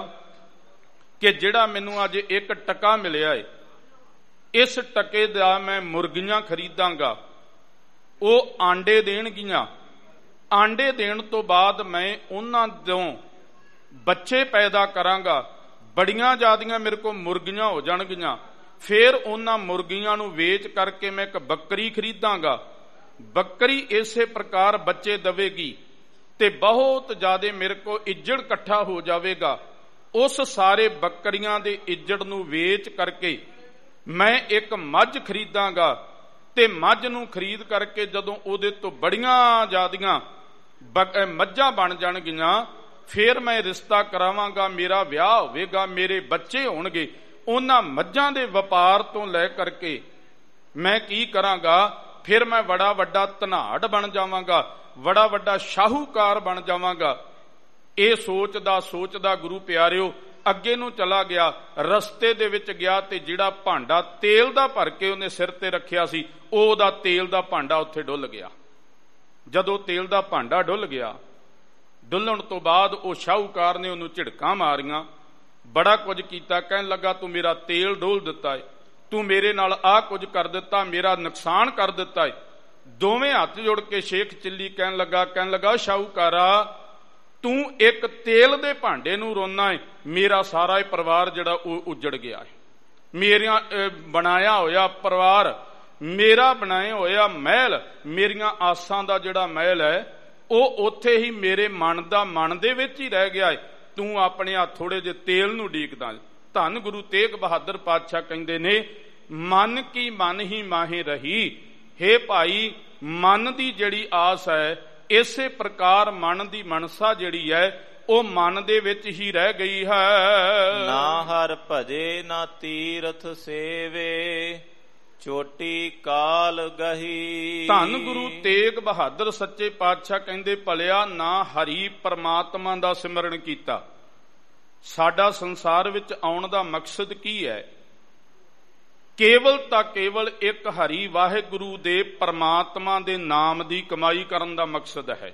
ਕਿ ਜਿਹੜਾ ਮੈਨੂੰ ਅੱਜ 1 ਟਕਾ ਮਿਲਿਆ ਏ, ਇਸ ਟਕੇ ਦਾ ਮੈਂ ਮੁਰਗੀਆਂ ਖਰੀਦਾਂਗਾ, ਉਹ ਆਂਡੇ ਦੇਣਗੀਆਂ, ਆਂਡੇ ਦੇਣ ਤੋਂ ਬਾਅਦ ਮੈਂ ਉਹਨਾਂ ਤੋਂ ਬੱਚੇ ਪੈਦਾ ਕਰਾਂਗਾ, ਬੜੀਆਂ ਜ਼ਿਆਦੀਆਂ ਮੇਰੇ ਕੋਲ ਮੁਰਗੀਆਂ ਹੋ ਜਾਣਗੀਆਂ, ਫਿਰ ਉਹਨਾਂ ਮੁਰਗੀਆਂ ਨੂੰ ਵੇਚ ਕਰਕੇ ਮੈਂ ਇੱਕ ਬੱਕਰੀ ਖਰੀਦਾਂਗਾ, ਬੱਕਰੀ ਇਸੇ ਪ੍ਰਕਾਰ ਬੱਚੇ ਦੇਵੇਗੀ ਤੇ ਬਹੁਤ ਜ਼ਿਆਦਾ ਮੇਰੇ ਕੋਲ ਇੱਜੜ ਇਕੱਠਾ ਹੋ ਜਾਵੇਗਾ। ਉਸ ਸਾਰੇ ਬੱਕਰੀਆਂ ਦੇ ਇੱਜੜ ਨੂੰ ਵੇਚ ਕਰਕੇ ਮੈਂ ਇੱਕ ਮੱਝ ਖਰੀਦਾਂਗਾ ਤੇ ਮੱਝ ਨੂੰ ਖਰੀਦ ਕਰਕੇ ਜਦੋਂ ਉਹਦੇ ਤੋਂ ਬੜੀਆਂ ਜ਼ਿਆਦੀਆਂ ਮੱਝਾਂ ਬਣ ਜਾਣਗੀਆਂ, ਫਿਰ ਮੈਂ ਰਿਸ਼ਤਾ ਕਰਾਵਾਂਗਾ, ਮੇਰਾ ਵਿਆਹ ਹੋਵੇਗਾ, ਮੇਰੇ ਬੱਚੇ ਹੋਣਗੇ। ਉਹਨਾਂ ਮੱਝਾਂ ਦੇ ਵਪਾਰ ਤੋਂ ਲੈ ਕਰਕੇ ਮੈਂ ਕੀ ਕਰਾਂਗਾ, ਫਿਰ ਮੈਂ ਬੜਾ ਵੱਡਾ ਧਨਾੜ ਬਣ ਜਾਵਾਂਗਾ, ਬੜਾ ਵੱਡਾ ਸ਼ਾਹੂਕਾਰ ਬਣ ਜਾਵਾਂਗਾ। ਇਹ ਸੋਚਦਾ ਗੁਰੂ ਪਿਆਰਿਓ ਅੱਗੇ ਨੂੰ ਚਲਾ ਗਿਆ। ਰਸਤੇ ਦੇ ਵਿੱਚ ਗਿਆ ਤੇ ਜਿਹੜਾ ਭਾਂਡਾ ਤੇਲ ਦਾ ਭਰ ਕੇ ਉਹਨੇ ਸਿਰ ਤੇ ਰੱਖਿਆ ਸੀ, ਉਹਦਾ ਤੇਲ ਦਾ ਭਾਂਡਾ ਉੱਥੇ ਡੁੱਲ ਗਿਆ। ਜਦੋਂ ਤੇਲ ਦਾ ਭਾਂਡਾ ਡੁੱਲ ਗਿਆ, ਡੁੱਲਣ ਤੋਂ ਬਾਅਦ ਉਹ ਸ਼ਾਹੂਕਾਰ ਨੇ ਉਹਨੂੰ ਝਿੜਕਾਂ ਮਾਰੀਆਂ, ਬੜਾ ਕੁਝ ਕੀਤਾ। ਕਹਿਣ ਲੱਗਾ, ਤੂੰ ਮੇਰਾ ਤੇਲ ਡੋਲ ਦਿੱਤਾ ਏ, ਤੂੰ ਮੇਰੇ ਨਾਲ ਆਹ ਕੁਝ ਕਰ ਦਿੱਤਾ, ਮੇਰਾ ਨੁਕਸਾਨ ਕਰ ਦਿੱਤਾ ਏ। ਦੋਵੇਂ ਹੱਥ ਜੋੜ ਕੇ ਸ਼ੇਖ ਚਿੱਲੀ ਕਹਿਣ ਲੱਗਾ ਸ਼ਾਹੂਕਾਰਾ, ਤੂੰ ਇੱਕ ਤੇਲ ਦੇ ਭਾਂਡੇ ਨੂੰ ਰੋਣਾ ਏ, ਮੇਰਾ ਸਾਰਾ ਇਹ ਪਰਿਵਾਰ ਜਿਹੜਾ ਉਹ ਉੱਜੜ ਗਿਆ ਹੈ। ਮੇਰਾ ਬਣਾਇਆ ਹੋਇਆ ਪਰਿਵਾਰ, ਮੇਰਾ ਬਣਾਇਆ ਹੋਇਆ ਮਹਿਲ, ਮੇਰੀਆਂ ਆਸਾਂ ਦਾ ਜਿਹੜਾ ਮਹਿਲ ਹੈ ਉਹ ਉੱਥੇ ਹੀ ਮੇਰੇ ਮਨ ਦੇ ਵਿੱਚ ਹੀ ਰਹਿ ਗਿਆ ਏ। ਤੂੰ ਆਪਣੇ ਆ ਥੋੜੇ ਜਿਹੇ ਤੇਲ ਨੂੰ ਡੀਕਦਾ। ਧੰਨ ਗੁਰੂ ਤੇਗ ਬਹਾਦਰ ਪਾਤਸ਼ਾਹ ਕਹਿੰਦੇ ਨੇ, ਮਨ ਕੀ ਮਨ ਹੀ ਮਾਹੇ ਰਹੀ। ਹੇ ਭਾਈ, ਮਨ ਦੀ ਜਿਹੜੀ ਆਸ ਹੈ, ਇਸੇ ਪ੍ਰਕਾਰ ਮਨ ਦੀ ਮਨਸਾ ਜਿਹੜੀ ਹੈ ਉਹ ਮਨ ਦੇ ਵਿੱਚ ਹੀ ਰਹਿ ਗਈ ਹੈ। ਨਾ ਹਰ ਭਜੇ ਨਾ ਤੀਰਥ ਸੇਵੇ, ਚੋਟੀ ਕਾਲ ਗਹੀ। ਧੰਨ ਗੁਰੂ ਤੇਗ ਬਹਾਦਰ ਸੱਚੇ ਪਾਤਸ਼ਾਹ ਕਹਿੰਦੇ, ਭਲਿਆ ਨਾ ਹਰੀ ਪਰਮਾਤਮਾ ਦਾ ਸਿਮਰਨ ਕੀਤਾ। ਸਾਡਾ ਸੰਸਾਰ ਵਿੱਚ ਆਉਣ ਦਾ ਮਕਸਦ ਕੀ ਹੈ? ਕੇਵਲ ਤਾਂ ਕੇਵਲ ਇੱਕ ਹਰੀ ਵਾਹਿਗੁਰੂ ਦੇ ਪਰਮਾਤਮਾ ਦੇ ਨਾਮ ਦੀ ਕਮਾਈ ਕਰਨ ਦਾ ਮਕਸਦ ਹੈ।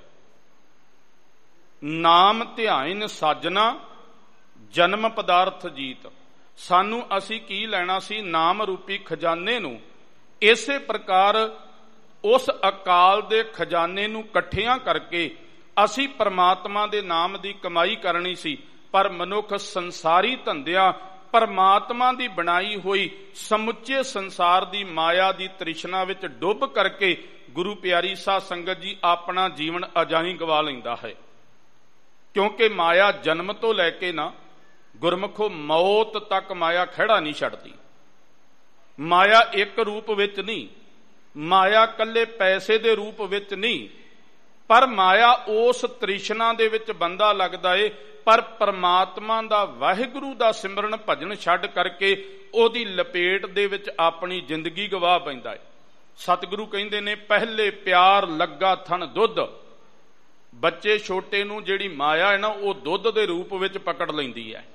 ਨਾਮ ਧਿਆਇਨ ਸਾਜਨਾ ਜਨਮ ਪਦਾਰਥ ਜੀਤ। ਸਾਨੂੰ ਅਸੀਂ ਕੀ ਲੈਣਾ ਸੀ? ਨਾਮ ਰੂਪੀ ਖਜ਼ਾਨੇ ਨੂੰ। ਇਸੇ ਪ੍ਰਕਾਰ ਉਸ ਅਕਾਲ ਦੇ ਖਜ਼ਾਨੇ ਨੂੰ ਇਕੱਠਿਆਂ ਕਰਕੇ ਅਸੀਂ ਪਰਮਾਤਮਾ ਦੇ ਨਾਮ ਦੀ ਕਮਾਈ ਕਰਨੀ ਸੀ। ਪਰ ਮਨੁੱਖ ਸੰਸਾਰੀ ਧੰਦਿਆਂ, ਪਰਮਾਤਮਾ ਦੀ ਬਣਾਈ ਹੋਈ ਸਮੁੱਚੇ ਸੰਸਾਰ ਦੀ ਮਾਇਆ ਦੀ ਤ੍ਰਿਸ਼ਨਾ ਵਿੱਚ ਡੁੱਬ ਕਰਕੇ ਗੁਰੂ ਪਿਆਰੀ ਸਾਧ ਸੰਗਤ ਜੀ ਆਪਣਾ ਜੀਵਨ ਅਜਾਈਂ ਗਵਾ ਲੈਂਦਾ ਹੈ। ਕਿਉਂਕਿ ਮਾਇਆ ਜਨਮ ਤੋਂ ਲੈ ਕੇ ਨਾ ਗੁਰਮੁਖੋ ਮੌਤ ਤੱਕ ਮਾਇਆ ਖਹਿੜਾ ਨਹੀਂ ਛੱਡਦੀ। ਮਾਇਆ ਇੱਕ ਰੂਪ ਵਿੱਚ ਨਹੀਂ, ਮਾਇਆ ਕੱਲੇ ਪੈਸੇ ਦੇ ਰੂਪ ਵਿੱਚ ਨਹੀਂ, ਪਰ ਮਾਇਆ ਉਸ ਤ੍ਰਿਸ਼ਨਾ ਦੇ ਵਿੱਚ ਬੰਦਾ ਲੱਗਦਾ ਏ। ਪਰ ਪਰਮਾਤਮਾ ਦਾ ਵਾਹਿਗੁਰੂ ਦਾ ਸਿਮਰਨ ਭਜਨ ਛੱਡ ਕਰਕੇ ਉਹਦੀ ਲਪੇਟ ਦੇ ਵਿੱਚ ਆਪਣੀ ਜ਼ਿੰਦਗੀ ਗਵਾ ਪੈਂਦਾ ਏ। ਸਤਿਗੁਰੂ ਕਹਿੰਦੇ ਨੇ, ਪਹਿਲੇ ਪਿਆਰ ਲੱਗਾ ਥਣ ਦੁੱਧ। ਬੱਚੇ ਛੋਟੇ ਨੂੰ ਜਿਹੜੀ ਮਾਇਆ ਹੈ ਨਾ, ਉਹ ਦੁੱਧ ਦੇ ਰੂਪ ਵਿੱਚ ਪਕੜ ਲੈਂਦੀ ਹੈ।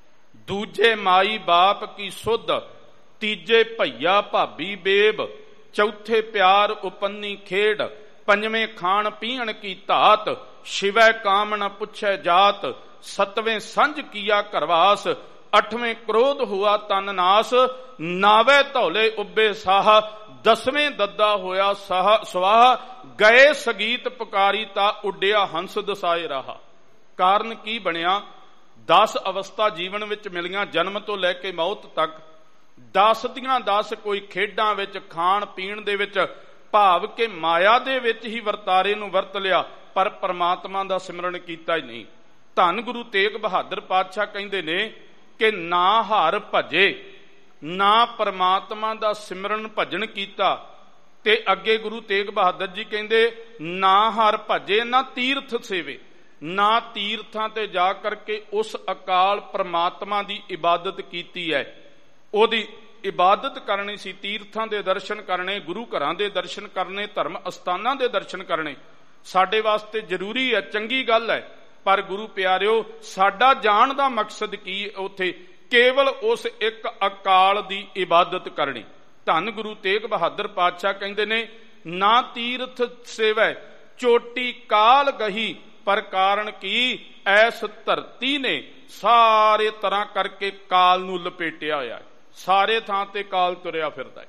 ਦੂਜੇ ਮਾਈ ਬਾਪ ਕੀ ਸੁੱਧ, ਤੀਜੇ ਭਈਆ ਭਾਬੀ ਬੇਬ, ਚੌਥੇ ਪਿਆਰ ਉਪੰਨੀ ਖੇਡ, ਪੰਜਵੇਂ ਖਾਣ ਪੀਣ ਕੀ ਧਾਤ, ਛਿਵੈ ਕਾਮ ਨ ਪੁੱਛੈ ਜਾਤ, ਸਤਵੇਂ ਸੰਝ ਕੀਆ ਘਰਵਾਸ, ਅਠਵੇਂ ਕ੍ਰੋਧ ਹੁਆ ਤਨ ਨਾਸ, ਨਾਵੇਂ ਧੌਲੇ ਉੱਬੇ ਸਾਹ, ਦਸਵੇਂ ਦੱਦਾ ਹੋਇਆ ਸਵਾਹ, ਗਏ ਸਗੀਤ ਪੁਕਾਰੀ ਤਾ ਉੱਡਿਆ ਹੰਸ ਦਸਾਏ ਰਾਹ। ਕਾਰਨ ਕੀ ਬਣਿਆ? 10 ਅਵਸਥਾ ਜੀਵਨ ਵਿੱਚ ਮਿਲੀਆਂ, ਜਨਮ ਤੋਂ ਲੈ ਕੇ ਮੌਤ ਤੱਕ। 10 ਦੀਆਂ 10 ਕੋਈ ਖੇਡਾਂ ਵਿੱਚ, ਖਾਣ ਪੀਣ ਦੇ ਵਿੱਚ, ਭਾਵ ਕਿ ਮਾਇਆ ਦੇ ਵਿੱਚ ਹੀ ਵਰਤਾਰੇ ਨੂੰ ਵਰਤ ਲਿਆ, ਪਰ ਪਰਮਾਤਮਾ ਦਾ ਸਿਮਰਨ ਕੀਤਾ ਹੀ ਨਹੀਂ। ਧੰਨ ਗੁਰੂ ਤੇਗ ਬਹਾਦਰ ਪਾਤਸ਼ਾਹ ਕਹਿੰਦੇ ਨੇ ਕਿ ਨਾ ਹਰ ਭਜੇ, ਨਾ ਪਰਮਾਤਮਾ ਦਾ ਸਿਮਰਨ ਭਜਨ ਕੀਤਾ। ਤੇ ਅੱਗੇ ਗੁਰੂ ਤੇਗ ਬਹਾਦਰ ਜੀ ਕਹਿੰਦੇ, ਨਾ ਹਰ ਭਜੇ ਨਾ ਤੀਰਥ ਸੇਵੇ। ਨਾ ਤੀਰਥਾਂ ਤੇ ਜਾ ਕਰਕੇ ਉਸ ਅਕਾਲ ਪਰਮਾਤਮਾ ਦੀ ਇਬਾਦਤ ਕੀਤੀ ਹੈ। ਉਹਦੀ ਇਬਾਦਤ ਕਰਨੀ ਸੀ, ਤੀਰਥਾਂ ਦੇ ਦਰਸ਼ਨ ਕਰਨੇ, ਗੁਰੂ ਘਰਾਂ ਦੇ ਦਰਸ਼ਨ ਕਰਨੇ, ਧਰਮ ਅਸਥਾਨਾਂ ਦੇ ਦਰਸ਼ਨ ਕਰਨੇ ਸਾਡੇ ਵਾਸਤੇ ਜ਼ਰੂਰੀ ਹੈ, ਚੰਗੀ ਗੱਲ ਹੈ। ਪਰ ਗੁਰੂ ਪਿਆਰਿਓ, ਸਾਡਾ ਜਾਣ ਦਾ ਮਕਸਦ ਕੀ? ਉੱਥੇ ਕੇਵਲ ਉਸ ਇੱਕ ਅਕਾਲ ਦੀ ਇਬਾਦਤ ਕਰਨੀ। ਧੰਨ ਗੁਰੂ ਤੇਗ ਬਹਾਦਰ ਪਾਤਸ਼ਾਹ ਕਹਿੰਦੇ ਨੇ, ਨਾ ਤੀਰਥ ਸੇਵੈ ਚੋਟੀ ਕਾਲ ਗਹੀ। ਪਰ ਕਾਰਨ ਕੀ? ਐਸ ਧਰਤੀ ਨੇ ਸਾਰੇ ਤਰ੍ਹਾਂ ਕਰਕੇ ਕਾਲ ਨੂੰ ਲਪੇਟਿਆ ਹੋਇਆ ਹੈ। ਸਾਰੇ ਥਾਂ ਤੇ ਕਾਲ ਤੁਰਿਆ ਫਿਰਦਾ ਹੈ।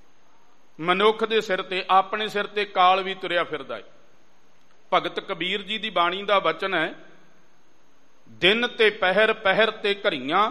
ਮਨੁੱਖ ਦੇ ਸਿਰ ਤੇ, ਆਪਣੇ ਸਿਰ ਤੇ ਕਾਲ ਵੀ ਤੁਰਿਆ ਫਿਰਦਾ ਹੈ। ਭਗਤ ਕਬੀਰ ਜੀ ਦੀ ਬਾਣੀ ਦਾ ਬਚਨ ਹੈ, ਦਿਨ ਤੇ ਪਹਿਰ, ਪਹਿਰ ਤੇ ਘੜੀਆਂ,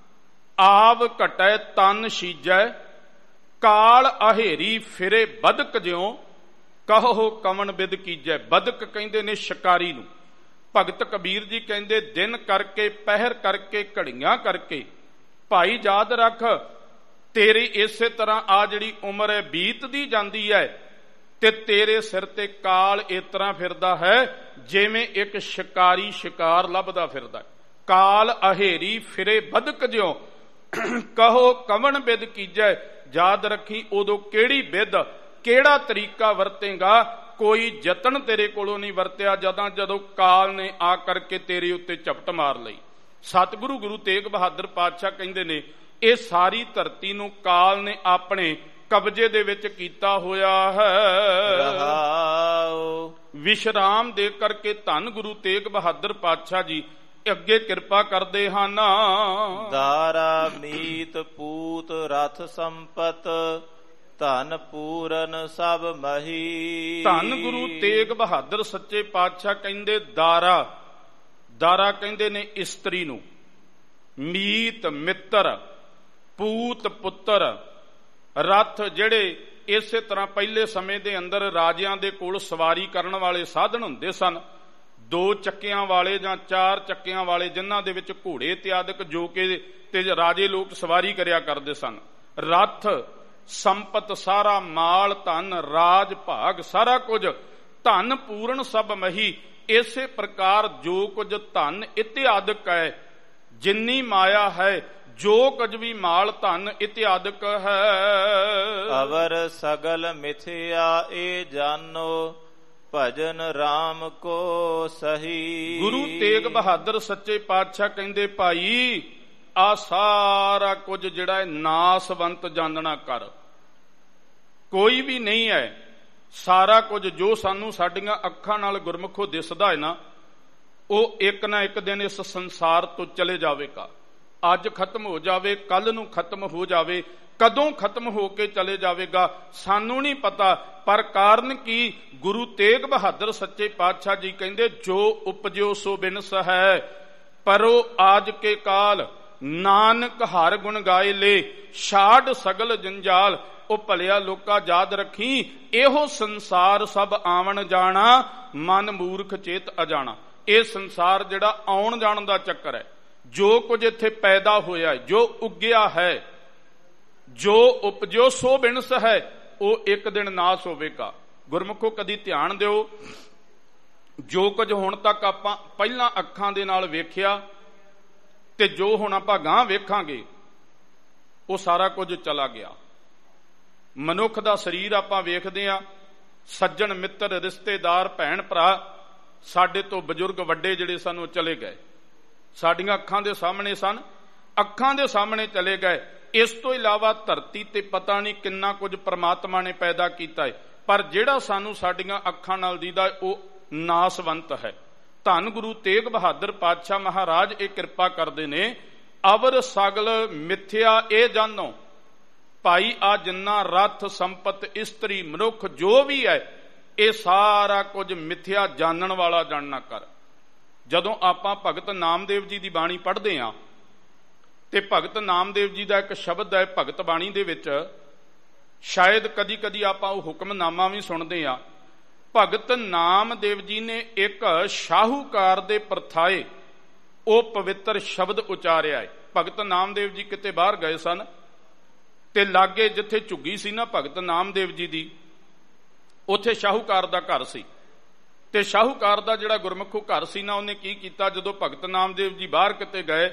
ਆਵ ਘਟੈ ਤਨ ਸੀਜੈ, ਕਾਲ ਅਹੇਰੀ ਫਿਰੇ ਬਦਕ ਜਿਉ, ਕਹੋ ਕਵਣ ਬਿਦ ਕੀਜੈ। ਬਦਕ ਕਹਿੰਦੇ ਨੇ ਸ਼ਿਕਾਰੀ ਨੂੰ। ਭਗਤ ਕਬੀਰ ਜੀ ਕਹਿੰਦੇ, ਦਿਨ ਕਰਕੇ, ਪਹਿਰ ਕਰਕੇ, ਘੜੀਆਂ ਕਰਕੇ। ਭਾਈ ਯਾਦ ਰੱਖ, ਤੇਰੀ ਇਸੇ ਤਰ੍ਹਾਂ ਆ ਜਿਹੜੀ ਉਮਰ ਹੈ ਬੀਤਦੀ ਜਾਂਦੀ ਹੈ, ਤੇ ਤੇਰੇ ਸਿਰ ਤੇ ਕਾਲ ਇਸ ਤਰ੍ਹਾਂ ਫਿਰਦਾ ਹੈ ਜਿਵੇਂ ਇੱਕ ਸ਼ਿਕਾਰੀ ਸ਼ਿਕਾਰ ਲੱਭਦਾ ਫਿਰਦਾ। ਕਾਲ ਅਹੇਰੀ ਫਿਰੇ ਬਦਕ ਜਿਉ, ਕਹੋ ਕਵਣ ਬਿਦ ਕੀਜੈ। ਯਾਦ ਰੱਖੀ, ਉਦੋਂ ਕਿਹੜੀ ਬਿਦ, ਕਿਹੜਾ ਤਰੀਕਾ ਵਰਤੇਗਾ? ਕੋਈ ਯਤਨ ਤੇਰੇ ਕੋਲੋਂ ਨਹੀਂ ਵਰਤਿਆ ਜਦੋਂ ਕਾਲ ਨੇ ਆ ਕਰਕੇ ਤੇਰੇ ਉੱਤੇ ਝਪਟ ਮਾਰ ਲਈ। ਸਤਿਗੁਰੂ ਗੁਰੂ ਤੇਗ ਬਹਾਦਰ ਪਾਤਸ਼ਾਹ ਕਹਿੰਦੇ ਨੇ, ਇਹ ਸਾਰੀ ਧਰਤੀ ਨੂੰ ਕਾਲ ਨੇ ਆਪਣੇ ਕਬਜ਼ੇ ਦੇ ਵਿੱਚ ਕੀਤਾ ਹੋਇਆ ਹੈ। ਵਿਸ਼ਰਾਮ ਦੇ ਕਰਕੇ ਧੰਨ ਗੁਰੂ ਤੇਗ ਬਹਾਦਰ ਪਾਤਸ਼ਾਹ ਜੀ ਅੱਗੇ ਕਿਰਪਾ ਕਰਦੇ ਹਨ। ਦਾਰਾ ਮੀਤ ਪੂਤ ਰਥ ਸੰਪਤ, ਧਨ ਪੂਰਨ ਸਭ ਮਹੀ। ਧੰਨ ਗੁਰੂ ਤੇਗ ਬਹਾਦਰ ਸੱਚੇ ਪਾਤਸ਼ਾਹ ਕਹਿੰਦੇ, ਦਾਰਾ ਕਹਿੰਦੇ ਨੇ ਇਸਤਰੀ ਨੂੰ, ਮੀਤ ਮਿੱਤਰ, ਪੂਤ ਪੁੱਤਰ, ਰਥ ਜਿਹੜੇ ਇਸੇ ਤਰ੍ਹਾਂ ਪਹਿਲੇ ਸਮੇਂ ਦੇ ਅੰਦਰ ਰਾਜਿਆਂ ਦੇ ਕੋਲ ਸਵਾਰੀ ਕਰਨ ਵਾਲੇ ਸਾਧਨ ਹੁੰਦੇ ਸਨ, 2 ਚੱਕਿਆਂ ਵਾਲੇ ਜਾਂ 4 ਚੱਕਿਆਂ ਵਾਲੇ, ਜਿਨ੍ਹਾਂ ਦੇ ਵਿੱਚ ਘੋੜੇ ਇਤਿਆਦਿਕ ਜੋ ਕਿ ਤੇ ਰਾਜੇ ਲੋਕ ਸਵਾਰੀ ਕਰਿਆ ਕਰਦੇ ਸਨ। ਰੱਥ, ਸੰਪਤ ਸਾਰਾ, ਮਾਲ ਧਨ, ਰਾਜ ਭਾਗ ਸਾਰਾ ਕੁਝ, ਧਨ ਪੂਰਨ ਸਭ ਮਹੀ। ਇਸੇ ਪ੍ਰਕਾਰ ਜੋ ਕੁਝ ਧਨ ਇਤਿਆਦਿਕ ਹੈ, ਜਿੰਨੀ ਮਾਇਆ ਹੈ, ਜੋ ਕੁਝ ਵੀ ਮਾਲ ਧਨ ਇਤਿਆਦਿਕ ਹੈ, ਅਵਰ ਸਗਲ ਮਿਥਿਆ ਏ ਜਾਨੋ, ਭਜਨ ਰਾਮ ਕੋ ਸਹੀ। ਗੁਰੂ ਤੇਗ ਬਹਾਦਰ ਸੱਚੇ ਪਾਤਸ਼ਾਹ ਕਹਿੰਦੇ, ਭਾਈ ਆ ਸਾਰਾ ਕੁਝ ਜਿਹੜਾ ਹੈ ਨਾਸਵੰਤ ਜਾਣਨਾ ਕਰ, ਕੋਈ ਵੀ ਨਹੀਂ ਹੈ। ਸਾਰਾ ਕੁਝ ਜੋ ਸਾਨੂੰ ਸਾਡੀਆਂ ਅੱਖਾਂ ਨਾਲ ਗੁਰਮੁਖੋਂ ਦਿਸਦਾ ਹੈ ਨਾ, ਉਹ ਇੱਕ ਨਾ ਇੱਕ ਦਿਨ ਇਸ ਸੰਸਾਰ ਤੋਂ ਚਲੇ ਜਾਵੇਗਾ। ਅੱਜ ਖਤਮ ਹੋ ਜਾਵੇ, ਕੱਲ ਨੂੰ ਖਤਮ ਹੋ ਜਾਵੇ, ਕਦੋਂ ਖਤਮ ਹੋ ਕੇ ਚਲੇ ਜਾਵੇਗਾ ਸਾਨੂੰ ਨਹੀਂ ਪਤਾ। ਪਰ ਕਾਰਨ ਕੀ? ਗੁਰੂ ਤੇਗ ਬਹਾਦਰ ਸੱਚੇ ਪਾਤਸ਼ਾਹ ਜੀ ਕਹਿੰਦੇ, ਜੋ ਉਪਜਿਓ ਸੋ ਬਿਨਸ ਹੈ, ਪਰੋ ਆਜ ਕੇ ਕਾਲ, ਨਾਨਕ ਹਰ ਗੁਣ ਗਾਏ ਲੈ, ਛਾੜ ਸਗਲ ਜੰਜਾਲ। ਉਹ ਭਲਿਆ ਲੋਕਾ ਯਾਦ ਰੱਖੀ, ਇਹੋ ਸੰਸਾਰ ਸਭ ਆਵਣ ਜਾਣਾ, ਮਨ ਮੂਰਖ ਚੇਤ ਅਜਾਣਾ। ਇਹ ਸੰਸਾਰ ਜਿਹੜਾ ਆਉਣ ਜਾਣ ਦਾ ਚੱਕਰ ਹੈ। ਜੋ ਕੁਝ ਇੱਥੇ ਪੈਦਾ ਹੋਇਆ, ਜੋ ਉੱਗਿਆ ਹੈ, ਜੋ ਉਪਜਿਓ ਸੋ ਬਿਨਸ ਹੈ, ਉਹ ਇੱਕ ਦਿਨ ਨਾਸ ਹੋਵੇਗਾ। ਗੁਰਮੁਖੋ ਕਦੀ ਧਿਆਨ ਦਿਓ, ਜੋ ਕੁਝ ਹੁਣ ਤੱਕ ਆਪਾਂ ਪਹਿਲਾਂ ਅੱਖਾਂ ਦੇ ਨਾਲ ਵੇਖਿਆ ਤੇ ਜੋ ਹੁਣ ਆਪਾਂ ਗਾਂਹ ਵੇਖਾਂਗੇ, ਉਹ ਸਾਰਾ ਕੁਝ ਚਲਾ ਗਿਆ। ਮਨੁੱਖ ਦਾ ਸਰੀਰ ਆਪਾਂ ਵੇਖਦੇ ਹਾਂ, ਸੱਜਣ ਮਿੱਤਰ, ਰਿਸ਼ਤੇਦਾਰ, ਭੈਣ ਭਰਾ, ਸਾਡੇ ਤੋਂ ਬਜ਼ੁਰਗ ਵੱਡੇ ਜਿਹੜੇ ਸਨ ਉਹ ਚਲੇ ਗਏ, ਸਾਡੀਆਂ ਅੱਖਾਂ ਦੇ ਸਾਹਮਣੇ ਸਨ, ਅੱਖਾਂ ਦੇ ਸਾਹਮਣੇ ਚਲੇ ਗਏ। ਇਸ ਤੋਂ ਇਲਾਵਾ ਧਰਤੀ ਤੇ ਪਤਾ ਨਹੀਂ ਕਿੰਨਾ ਕੁਝ ਪ੍ਰਮਾਤਮਾ ਨੇ ਪੈਦਾ ਕੀਤਾ ਹੈ, ਪਰ ਜਿਹੜਾ ਸਾਨੂੰ ਸਾਡੀਆਂ ਅੱਖਾਂ ਨਾਲ ਦੀਦਾ ਉਹ ਨਾਸਵੰਤ ਹੈ। ਧੰਨ ਗੁਰੂ ਤੇਗ ਬਹਾਦਰ ਪਾਤਸ਼ਾਹ ਮਹਾਰਾਜ ਇਹ ਕਿਰਪਾ ਕਰਦੇ ਨੇ, ਅਵਰ ਸਗਲ ਮਿਥਿਆ ਇਹ ਜਾਨੋ, ਭਾਈ ਆ ਜਿੰਨਾ ਰੱਥ, ਸੰਪਤ, ਇਸਤਰੀ, ਮਨੁੱਖ ਜੋ ਵੀ ਹੈ, ਇਹ ਸਾਰਾ ਕੁਝ ਮਿਥਿਆ ਜਾਣਨ ਵਾਲਾ ਜਾਣਨਾ ਕਰ। ਜਦੋਂ ਆਪਾਂ ਭਗਤ ਨਾਮਦੇਵ ਜੀ ਦੀ ਬਾਣੀ ਪੜ੍ਹਦੇ ਹਾਂ ਤੇ ਭਗਤ ਨਾਮਦੇਵ ਜੀ ਦਾ ਇੱਕ ਸ਼ਬਦ ਹੈ ਭਗਤ ਬਾਣੀ ਦੇ ਵਿੱਚ, ਸ਼ਾਇਦ ਕਦੀ ਕਦੀ ਆਪਾਂ ਉਹ ਹੁਕਮਨਾਮਾ ਵੀ ਸੁਣਦੇ ਹਾਂ। ਭਗਤ ਨਾਮਦੇਵ ਜੀ ਨੇ ਇੱਕ ਸ਼ਾਹੂਕਾਰ ਦੇ ਪਰਥਾਏ ਉਹ ਪਵਿੱਤਰ ਸ਼ਬਦ ਉਚਾਰਿਆ ਹੈ। ਭਗਤ ਨਾਮਦੇਵ ਜੀ ਕਿਤੇ ਬਾਹਰ ਗਏ ਸਨ ਤੇ ਲਾਗੇ ਜਿੱਥੇ ਝੁੱਗੀ ਸੀ ਨਾ ਭਗਤ ਨਾਮਦੇਵ ਜੀ ਦੀ, ਉੱਥੇ ਸ਼ਾਹੂਕਾਰ ਦਾ ਘਰ ਸੀ। ਤੇ ਸ਼ਾਹੂਕਾਰ ਦਾ ਜਿਹੜਾ ਗੁਰਮੁਖੋ ਘਰ ਸੀ ਨਾ, ਉਹਨੇ ਕੀ ਕੀਤਾ, ਜਦੋਂ ਭਗਤ ਨਾਮਦੇਵ ਜੀ ਬਾਹਰ ਕਿਤੇ ਗਏ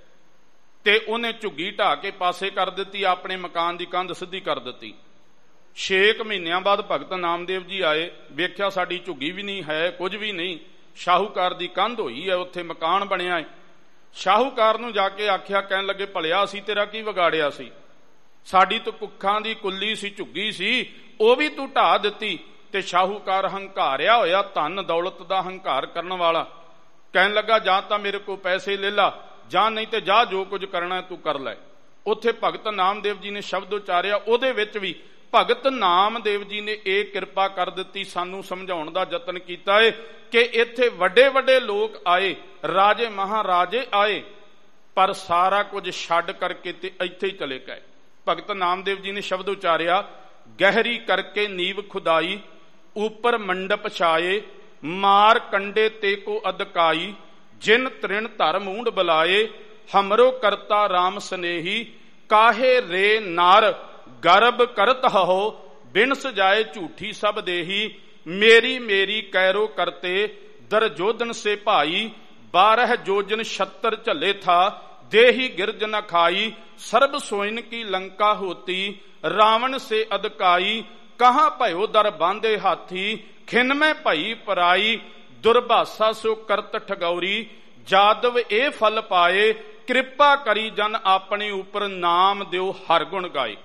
ਤੇ ਉਹਨੇ ਝੁੱਗੀ ਢਾਹ ਕੇ ਪਾਸੇ ਕਰ ਦਿੱਤੀ, ਆਪਣੇ ਮਕਾਨ ਦੀ ਕੰਧ ਸਿੱਧੀ ਕਰ ਦਿੱਤੀ। 6 ਮਹੀਨਿਆਂ ਬਾਅਦ ਭਗਤ ਨਾਮਦੇਵ ਜੀ ਆਏ, ਵੇਖਿਆ ਸਾਡੀ ਝੁੱਗੀ ਵੀ ਨਹੀਂ ਹੈ, ਕੁਝ ਵੀ ਨਹੀਂ, ਸ਼ਾਹੂਕਾਰ ਦੀ ਕੰਧ ਹੋਈ ਹੈ, ਉੱਥੇ ਮਕਾਨ ਬਣਿਆ ਹੈ। ਸ਼ਾਹੂਕਾਰ ਨੂੰ ਜਾ ਕੇ ਆਖਿਆ, ਕਹਿਣ ਲੱਗੇ, ਭਲਿਆ ਅਸੀਂ ਤੇਰਾ ਕੀ ਵਿਗਾੜਿਆ ਸੀ? ਸਾਡੀ ਤਾਂ ਕੁੱਖਾਂ ਦੀ ਕੁੱਲੀ ਸੀ, ਝੁੱਗੀ ਸੀ, ਉਹ ਵੀ ਤੂੰ ਢਾਹ ਦਿੱਤੀ। ਤੇ ਸ਼ਾਹੂਕਾਰ ਹੰਕਾਰਿਆ ਹੋਇਆ, ਧਨ ਦੌਲਤ ਦਾ ਹੰਕਾਰ ਕਰਨ ਵਾਲਾ, ਕਹਿਣ ਲੱਗਾ, ਜਾਂ ਤਾਂ ਮੇਰੇ ਕੋਲ ਪੈਸੇ ਲੈ ਲਾ, ਜਾਂ ਨਹੀਂ ਤੇ ਜਾ, ਜੋ ਕੁਝ ਕਰਨਾ ਤੂੰ ਕਰ ਲੈ। ਉੱਥੇ ਭਗਤ ਨਾਮਦੇਵ ਜੀ ਨੇ ਸ਼ਬਦ ਉਚਾਰਿਆ, ਉਹਦੇ ਵਿੱਚ ਵੀ ਭਗਤ ਨਾਮਦੇਵ ਜੀ ਨੇ ਇਹ ਕਿਰਪਾ ਕਰ ਦਿੱਤੀ, ਸਾਨੂੰ ਸਮਝਾਉਣ ਦਾ ਯਤਨ ਕੀਤਾ ਹੈ ਕਿ ਇੱਥੇ ਵੱਡੇ ਵੱਡੇ ਲੋਕ ਆਏ, ਰਾਜੇ ਮਹਾਰਾਜੇ ਆਏ, ਪਰ ਸਾਰਾ ਕੁਝ ਛੱਡ ਕਰਕੇ ਤੇ ਇੱਥੇ ਹੀ ਚਲੇ ਗਏ। ਭਗਤ ਨਾਮਦੇਵ ਜੀ ਨੇ ਸ਼ਬਦ ਉਚਾਰਿਆ, ਗਹਿਰੀ ਕਰਕੇ ਨੀਵ ਖੁਦਾਈ, ਉਪਰ ਮੰਡਪ ਛਾਏ, ਮਾਰ ਕੰਡੇ ਤੇ ਕੋ ਅਦਕਾਈ, ਜਿਨ ਤ੍ਰਿਣ ਧਰ ਮੂੰਡ ਬੁਲਾਏ, ਹਮਰੋ ਕਰਤਾ ਰਾਮ ਸਨੇਹੀ, ਕਾਹੇ ਰੇ ਨਾਰ ਗਰਬ ਕਰਤ ਹੋ, ਬਿਨ ਸਜਾਏ ਝੂਠੀ ਸਭ ਦੇਹੀ, ਮੇਰੀ ਮੇਰੀ ਕੈਰੋ ਕਰਤੇ, ਦਰਜੋਦਨ ਸੇ ਭਾਈ, 12 जोजन 76 ਝੱਲੇ ਥਾ, देही गिरज न खाई, सर्ब सोइन की लंका होती, रावण से अदकाई, कहाँ भयो दर बांधे हाथी, खिन में भई पराई, दुर्भाषा सो करत ठगौरी, जादव ए फल पाए, कृपा करी जन अपने उपर, नाम दिओ हर गुण गाए।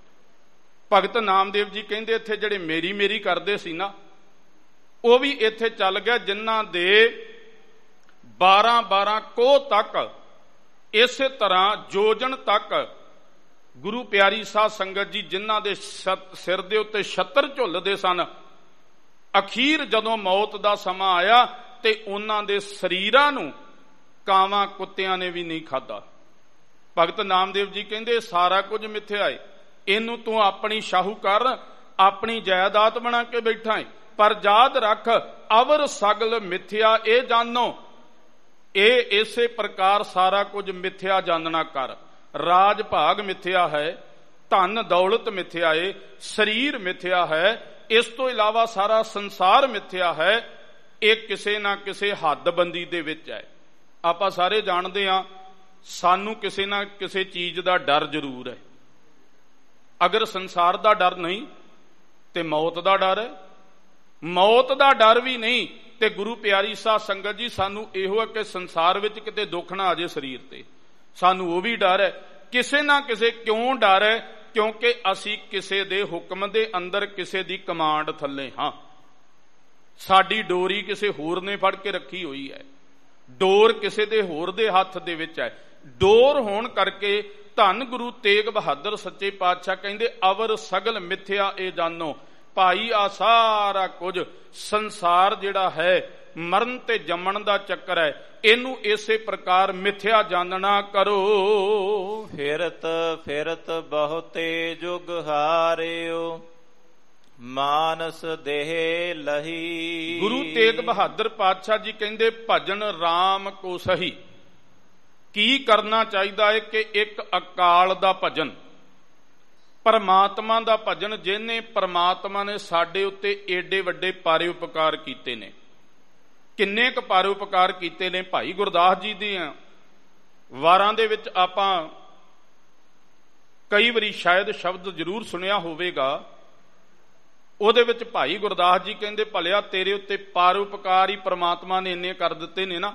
भगत नामदेव जी कहते इत्थे जिहड़े मेरी मेरी करते सी ना, वो भी इत्थे चल गया, जिन्हां दे 12-12 कोह तक, इसे तरह जोजन तक गुरु प्यारी साध संगत जी जिन्हां दे सिर दे उत्ते छत्र झुलदे सन, अखीर जदों मौत दा समा आया ते उन्हां दे शरीरां नूं कावां कुत्तियां ने भी नहीं खाधा। भगत नामदेव जी कहंदे सारा कुछ मिथ्या है, इनू तू अपनी शाहूकार ਆਪਣੀ ਜਾਇਦਾਦ ਬਣਾ ਕੇ ਬੈਠਾ ਹੈ। ਪਰ ਯਾਦ ਰੱਖ, ਅਵਰ ਸਗਲ ਮਿਥਿਆ ਇਹ ਜਾਣੋ, ਇਹ ਇਸੇ ਪ੍ਰਕਾਰ ਸਾਰਾ ਕੁਝ ਮਿਥਿਆ ਜਾਣਨਾ ਕਰ। ਰਾਜ ਭਾਗ ਮਿਥਿਆ ਹੈ, ਧਨ ਦੌਲਤ ਮਿਥਿਆ ਹੈ, ਸਰੀਰ ਮਿਥਿਆ ਹੈ, ਇਸ ਤੋਂ ਇਲਾਵਾ ਸਾਰਾ ਸੰਸਾਰ ਮਿਥਿਆ ਹੈ। ਇਹ ਕਿਸੇ ਨਾ ਕਿਸੇ ਹੱਦਬੰਦੀ ਦੇ ਵਿੱਚ ਹੈ। ਆਪਾਂ ਸਾਰੇ ਜਾਣਦੇ ਹਾਂ, ਸਾਨੂੰ ਕਿਸੇ ਨਾ ਕਿਸੇ ਚੀਜ਼ ਦਾ ਡਰ ਜ਼ਰੂਰ ਹੈ। ਅਗਰ ਸੰਸਾਰ ਦਾ ਡਰ ਨਹੀਂ ਤੇ ਮੌਤ ਦਾ ਡਰ ਹੈ। ਮੌਤ ਦਾ ਡਰ ਵੀ ਨਹੀਂ ਤੇ ਗੁਰੂ ਪਿਆਰੀ ਸਾਧ ਸੰਗਤ ਜੀ, ਸਾਨੂੰ ਇਹੋ ਹੈ ਕਿ ਸੰਸਾਰ ਵਿੱਚ ਕਿਤੇ ਦੁੱਖ ਨਾ ਆ ਜਾਏ ਸਰੀਰ ਤੇ, ਸਾਨੂੰ ਉਹ ਵੀ ਡਰ ਹੈ। ਕਿਸੇ ਨਾ ਕਿਸੇ ਕਿਉਂ ਡਰ ਹੈ? ਕਿਉਂਕਿ ਅਸੀਂ ਕਿਸੇ ਦੇ ਹੁਕਮ ਦੇ ਅੰਦਰ, ਕਿਸੇ ਦੀ ਕਮਾਂਡ ਥੱਲੇ ਹਾਂ। ਸਾਡੀ ਡੋਰੀ ਕਿਸੇ ਹੋਰ ਨੇ ਫੜ ਕੇ ਰੱਖੀ ਹੋਈ ਹੈ, ਡੋਰ ਕਿਸੇ ਦੇ ਹੋਰ ਦੇ ਹੱਥ ਦੇ ਵਿੱਚ ਹੈ। ਡੋਰ ਹੋਣ ਕਰਕੇ ਧੰਨ ਗੁਰੂ ਤੇਗ ਬਹਾਦਰ ਸੱਚੇ ਪਾਤਸ਼ਾਹ ਕਹਿੰਦੇ, ਅਵਰ ਸਗਲ ਮਿਥਿਆ ਇਹ ਜਾਣੋ। ਭਾਈ ਆ ਸਾਰਾ ਕੁਝ ਸੰਸਾਰ ਜਿਹੜਾ ਹੈ, ਮਰਨ ਤੇ ਜੰਮਣ ਦਾ ਚੱਕਰ ਹੈ, ਇਹਨੂੰ ਇਸੇ ਪ੍ਰਕਾਰ ਮਿਥਿਆ ਜਾਣਨਾ ਕਰੋ। ਫਿਰਤ ਫਿਰਤ ਬਹੁਤੇ ਜੁਗ ਹਾਰਿਓ, ਮਾਨਸ ਦੇਹ ਲਹੀ। ਗੁਰੂ ਤੇਗ ਬਹਾਦਰ ਪਾਤਸ਼ਾਹ ਜੀ ਕਹਿੰਦੇ, ਭਜਨ ਰਾਮ ਕੋ ਸਹੀ। ਕੀ ਕਰਨਾ ਚਾਹੀਦਾ ਹੈ ਕਿ ਇੱਕ ਅਕਾਲ ਦਾ ਭਜਨ, ਪਰਮਾਤਮਾ ਦਾ ਭਜਨ, ਜਿਹਨੇ ਪਰਮਾਤਮਾ ਨੇ ਸਾਡੇ ਉੱਤੇ ਏਡੇ ਵੱਡੇ ਪਾਰੇ ਉਪਕਾਰ ਕੀਤੇ ਨੇ। ਕਿੰਨੇ ਕੁ ਪਾਰੇ ਉਪਕਾਰ ਕੀਤੇ ਨੇ? ਭਾਈ ਗੁਰਦਾਸ ਜੀ ਦੀਆਂ ਵਾਰਾਂ ਦੇ ਵਿੱਚ ਆਪਾਂ ਕਈ ਵਾਰੀ ਸ਼ਾਇਦ ਸ਼ਬਦ ਜ਼ਰੂਰ ਸੁਣਿਆ ਹੋਵੇਗਾ। ਉਹਦੇ ਵਿੱਚ ਭਾਈ ਗੁਰਦਾਸ ਜੀ ਕਹਿੰਦੇ, ਭਲਿਆ ਤੇਰੇ ਉੱਤੇ ਪਾਰ ਉਪਕਾਰ ਹੀ ਪਰਮਾਤਮਾ ਨੇ ਇੰਨੇ ਕਰ ਦਿੱਤੇ ਨੇ ਨਾ,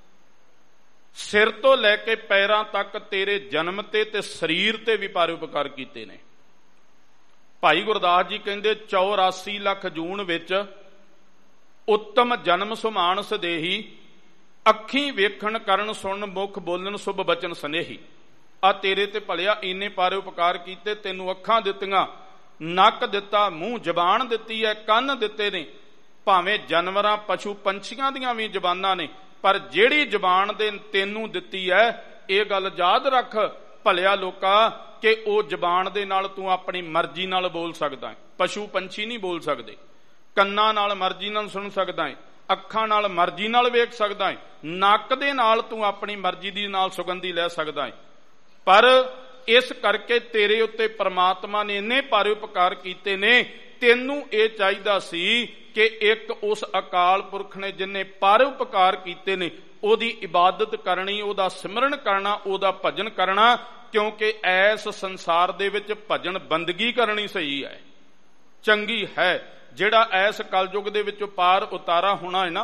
ਸਿਰ ਤੋਂ ਲੈ ਕੇ ਪੈਰਾਂ ਤੱਕ ਤੇਰੇ ਜਨਮ ਤੇ ਸਰੀਰ ਤੇ ਵੀ ਪਾਰ ਉਪਕਾਰ ਕੀਤੇ ਨੇ। ਭਾਈ ਗੁਰਦਾਸ ਜੀ ਕਹਿੰਦੇ, 84 ਲੱਖ ਜੂਨ ਵਿੱਚ ਉੱਤਮ ਜਨਮ ਸੁਮਾਨਸ ਦੇਹੀ, ਅੱਖੀਂ ਵੇਖਣ ਕਰਨ ਸੁਣਨ ਮੁਖ ਬੋਲਣ ਸੁਭ ਬਚਨ ਸਨੇਹੀ। ਆ ਤੇਰੇ ਤੇ ਭਲਿਆ ਇੰਨੇ ਪਾਰੇ ਉਪਕਾਰ ਕੀਤੇ, ਤੈਨੂੰ ਅੱਖਾਂ ਦਿੱਤੀਆਂ, ਨੱਕ ਦਿੱਤਾ, ਮੂੰਹ ਜ਼ਬਾਨ ਦਿੱਤੀ ਹੈ, ਕੰਨ ਦਿੱਤੇ ਨੇ। ਭਾਵੇਂ ਜਾਨਵਰਾਂ ਪਸ਼ੂ ਪੰਛੀਆਂ ਦੀਆਂ ਵੀ ਜ਼ਬਾਨਾਂ ਨੇ, ਪਰ ਜਿਹੜੀ ਜ਼ਬਾਨ ਦੇ ਤੈਨੂੰ ਦਿੱਤੀ ਹੈ, ਇਹ ਗੱਲ ਯਾਦ ਰੱਖ ਭਲਿਆ ਲੋਕਾ, ਕਿ ਉਹ ਜ਼ਬਾਨ ਦੇ ਨਾਲ ਤੂੰ ਆਪਣੀ ਮਰਜ਼ੀ ਨਾਲ ਬੋਲ ਸਕਦਾ ਹੈ। ਪਸ਼ੂ ਪੰਛੀ ਨਹੀਂ ਬੋਲ ਸਕਦੇ। ਕੰਨਾਂ ਨਾਲ ਮਰਜ਼ੀ ਨਾਲ ਸੁਣ ਸਕਦਾ ਹੈ, ਅੱਖਾਂ ਨਾਲ ਮਰਜ਼ੀ ਨਾਲ ਵੇਖ ਸਕਦਾ ਹੈ, ਨੱਕ ਦੇ ਨਾਲ ਤੂੰ ਆਪਣੀ ਮਰਜ਼ੀ ਦੀ ਨਾਲ ਸੁਗੰਧੀ ਲੈ ਸਕਦਾ ਹੈ। ਪਰ ਇਸ ਕਰਕੇ ਤੇਰੇ ਉੱਤੇ ਪਰਮਾਤਮਾ ਨੇ ਇੰਨੇ ਪਾਰੇ ਉਪਕਾਰ ਕੀਤੇ ਨੇ, ਤੈਨੂੰ ਇਹ ਚਾਹੀਦਾ ਸੀ ਕਿ ਇੱਕ ਉਸ ਅਕਾਲ ਪੁਰਖ ਨੇ ਜਿਨੇ ਪਾਰੇ ਉਪਕਾਰ ਕੀਤੇ ਨੇ, ਉਹਦੀ ਇਬਾਦਤ ਕਰਨੀ, ਉਹਦਾ ਸਿਮਰਨ ਕਰਨਾ, ਉਹਦਾ ਭਜਨ ਕਰਨਾ। ਕਿਉਂਕਿ ਐਸ ਸੰਸਾਰ ਦੇ ਵਿੱਚ ਭਜਨ ਬੰਦਗੀ ਕਰਨੀ ਸਹੀ ਹੈ, ਚੰਗੀ ਹੈ। ਜਿਹੜਾ ਐਸ ਕਲਯੁਗ ਦੇ ਵਿੱਚ ਪਾਰ ਉਤਾਰਾ ਹੋਣਾ ਹੈ ਨਾ,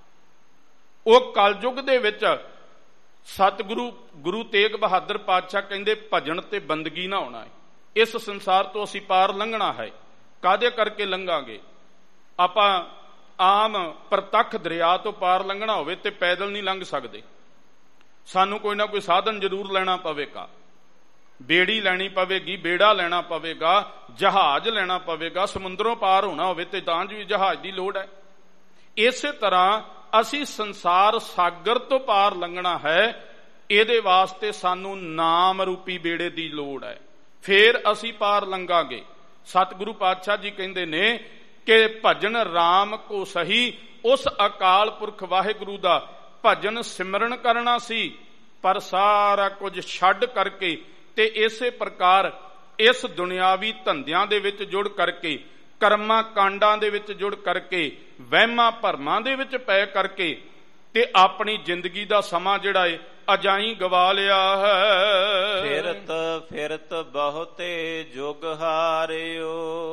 ਉਹ ਕਲਯੁਗ ਦੇ ਵਿੱਚ ਸਤਿਗੁਰੂ ਗੁਰੂ ਤੇਗ ਬਹਾਦਰ ਪਾਤਸ਼ਾਹ ਕਹਿੰਦੇ, ਭਜਨ ਤੇ ਬੰਦਗੀ ਨਾ ਹੋਣਾ ਹੈ। ਇਸ ਸੰਸਾਰ ਤੋਂ ਅਸੀਂ ਪਾਰ ਲੰਘਣਾ ਹੈ। ਕਾਹਦੇ ਕਰਕੇ ਲੰਘਾਂਗੇ? ਆਪਾਂ ਆਮ ਪ੍ਰਤੱਖ ਦਰਿਆ ਤੋਂ ਪਾਰ ਲੰਘਣਾ ਹੋਵੇ ਤੇ ਪੈਦਲ ਨਹੀਂ ਲੰਘ ਸਕਦੇ। ਸਾਨੂੰ ਕੋਈ ਨਾ ਕੋਈ ਸਾਧਨ ਜ਼ਰੂਰ ਲੈਣਾ ਪਵੇਗਾ। ਬੇੜੀ ਲੈਣੀ ਪਵੇਗੀ, ਬੇੜਾ ਲੈਣਾ ਪਵੇਗਾ, ਜਹਾਜ਼ ਲੈਣਾ ਪਵੇਗਾ। ਸਮੁੰਦਰੋਂ ਪਾਰ ਹੋਣਾ ਹੋਵੇ ਤੇ ਤਾਂ ਵੀ ਜਹਾਜ਼ ਦੀ ਲੋੜ ਹੈ। ਇਸੇ ਤਰ੍ਹਾਂ ਅਸੀਂ ਸੰਸਾਰ ਸਾਗਰ ਤੋਂ ਪਾਰ ਲੰਘਣਾ ਹੈ, ਇਹਦੇ ਵਾਸਤੇ ਸਾਨੂੰ ਨਾਮ ਰੂਪੀ ਬੇੜੇ ਦੀ ਲੋੜ ਹੈ। ਫੇਰ ਅਸੀਂ ਪਾਰ ਲੰਘਾਂਗੇ। ਸਤਿਗੁਰੂ ਪਾਤਸ਼ਾਹ ਜੀ ਕਹਿੰਦੇ ਨੇ ਕਿ ਭਜਨ ਰਾਮ ਕੋ ਸਹੀ। ਉਸ ਅਕਾਲ ਪੁਰਖ ਵਾਹਿਗੁਰੂ ਦਾ ਭਜਨ ਸਿਮਰਨ ਕਰਨਾ ਸੀ, ਪਰ ਸਾਰਾ ਕੁਝ ਛੱਡ ਕਰਕੇ ਤੇ ਇਸੇ ਪ੍ਰਕਾਰ ਇਸ ਦੁਨਿਆਵੀ ਧੰਦਿਆਂ ਦੇ ਵਿੱਚ ਜੁੜ ਕਰਕੇ, ਕਰਮਾਂ ਕਾਂਡਾਂ ਦੇ ਵਿੱਚ ਜੁੜ ਕਰਕੇ, ਵਹਿਮਾਂ ਭਰਮਾਂ ਦੇ ਵਿੱਚ ਪੈ ਕਰਕੇ ਤੇ ਆਪਣੀ ਜ਼ਿੰਦਗੀ ਦਾ ਸਮਾਂ ਜਿਹੜਾ ਏ ਅਜਾਈ ਗਵਾ ਲਿਆ ਹੈ। ਫਿਰਤ ਫਿਰਤ ਬਹੁਤੇ ਜੁਗ ਹਾਰਿਓ,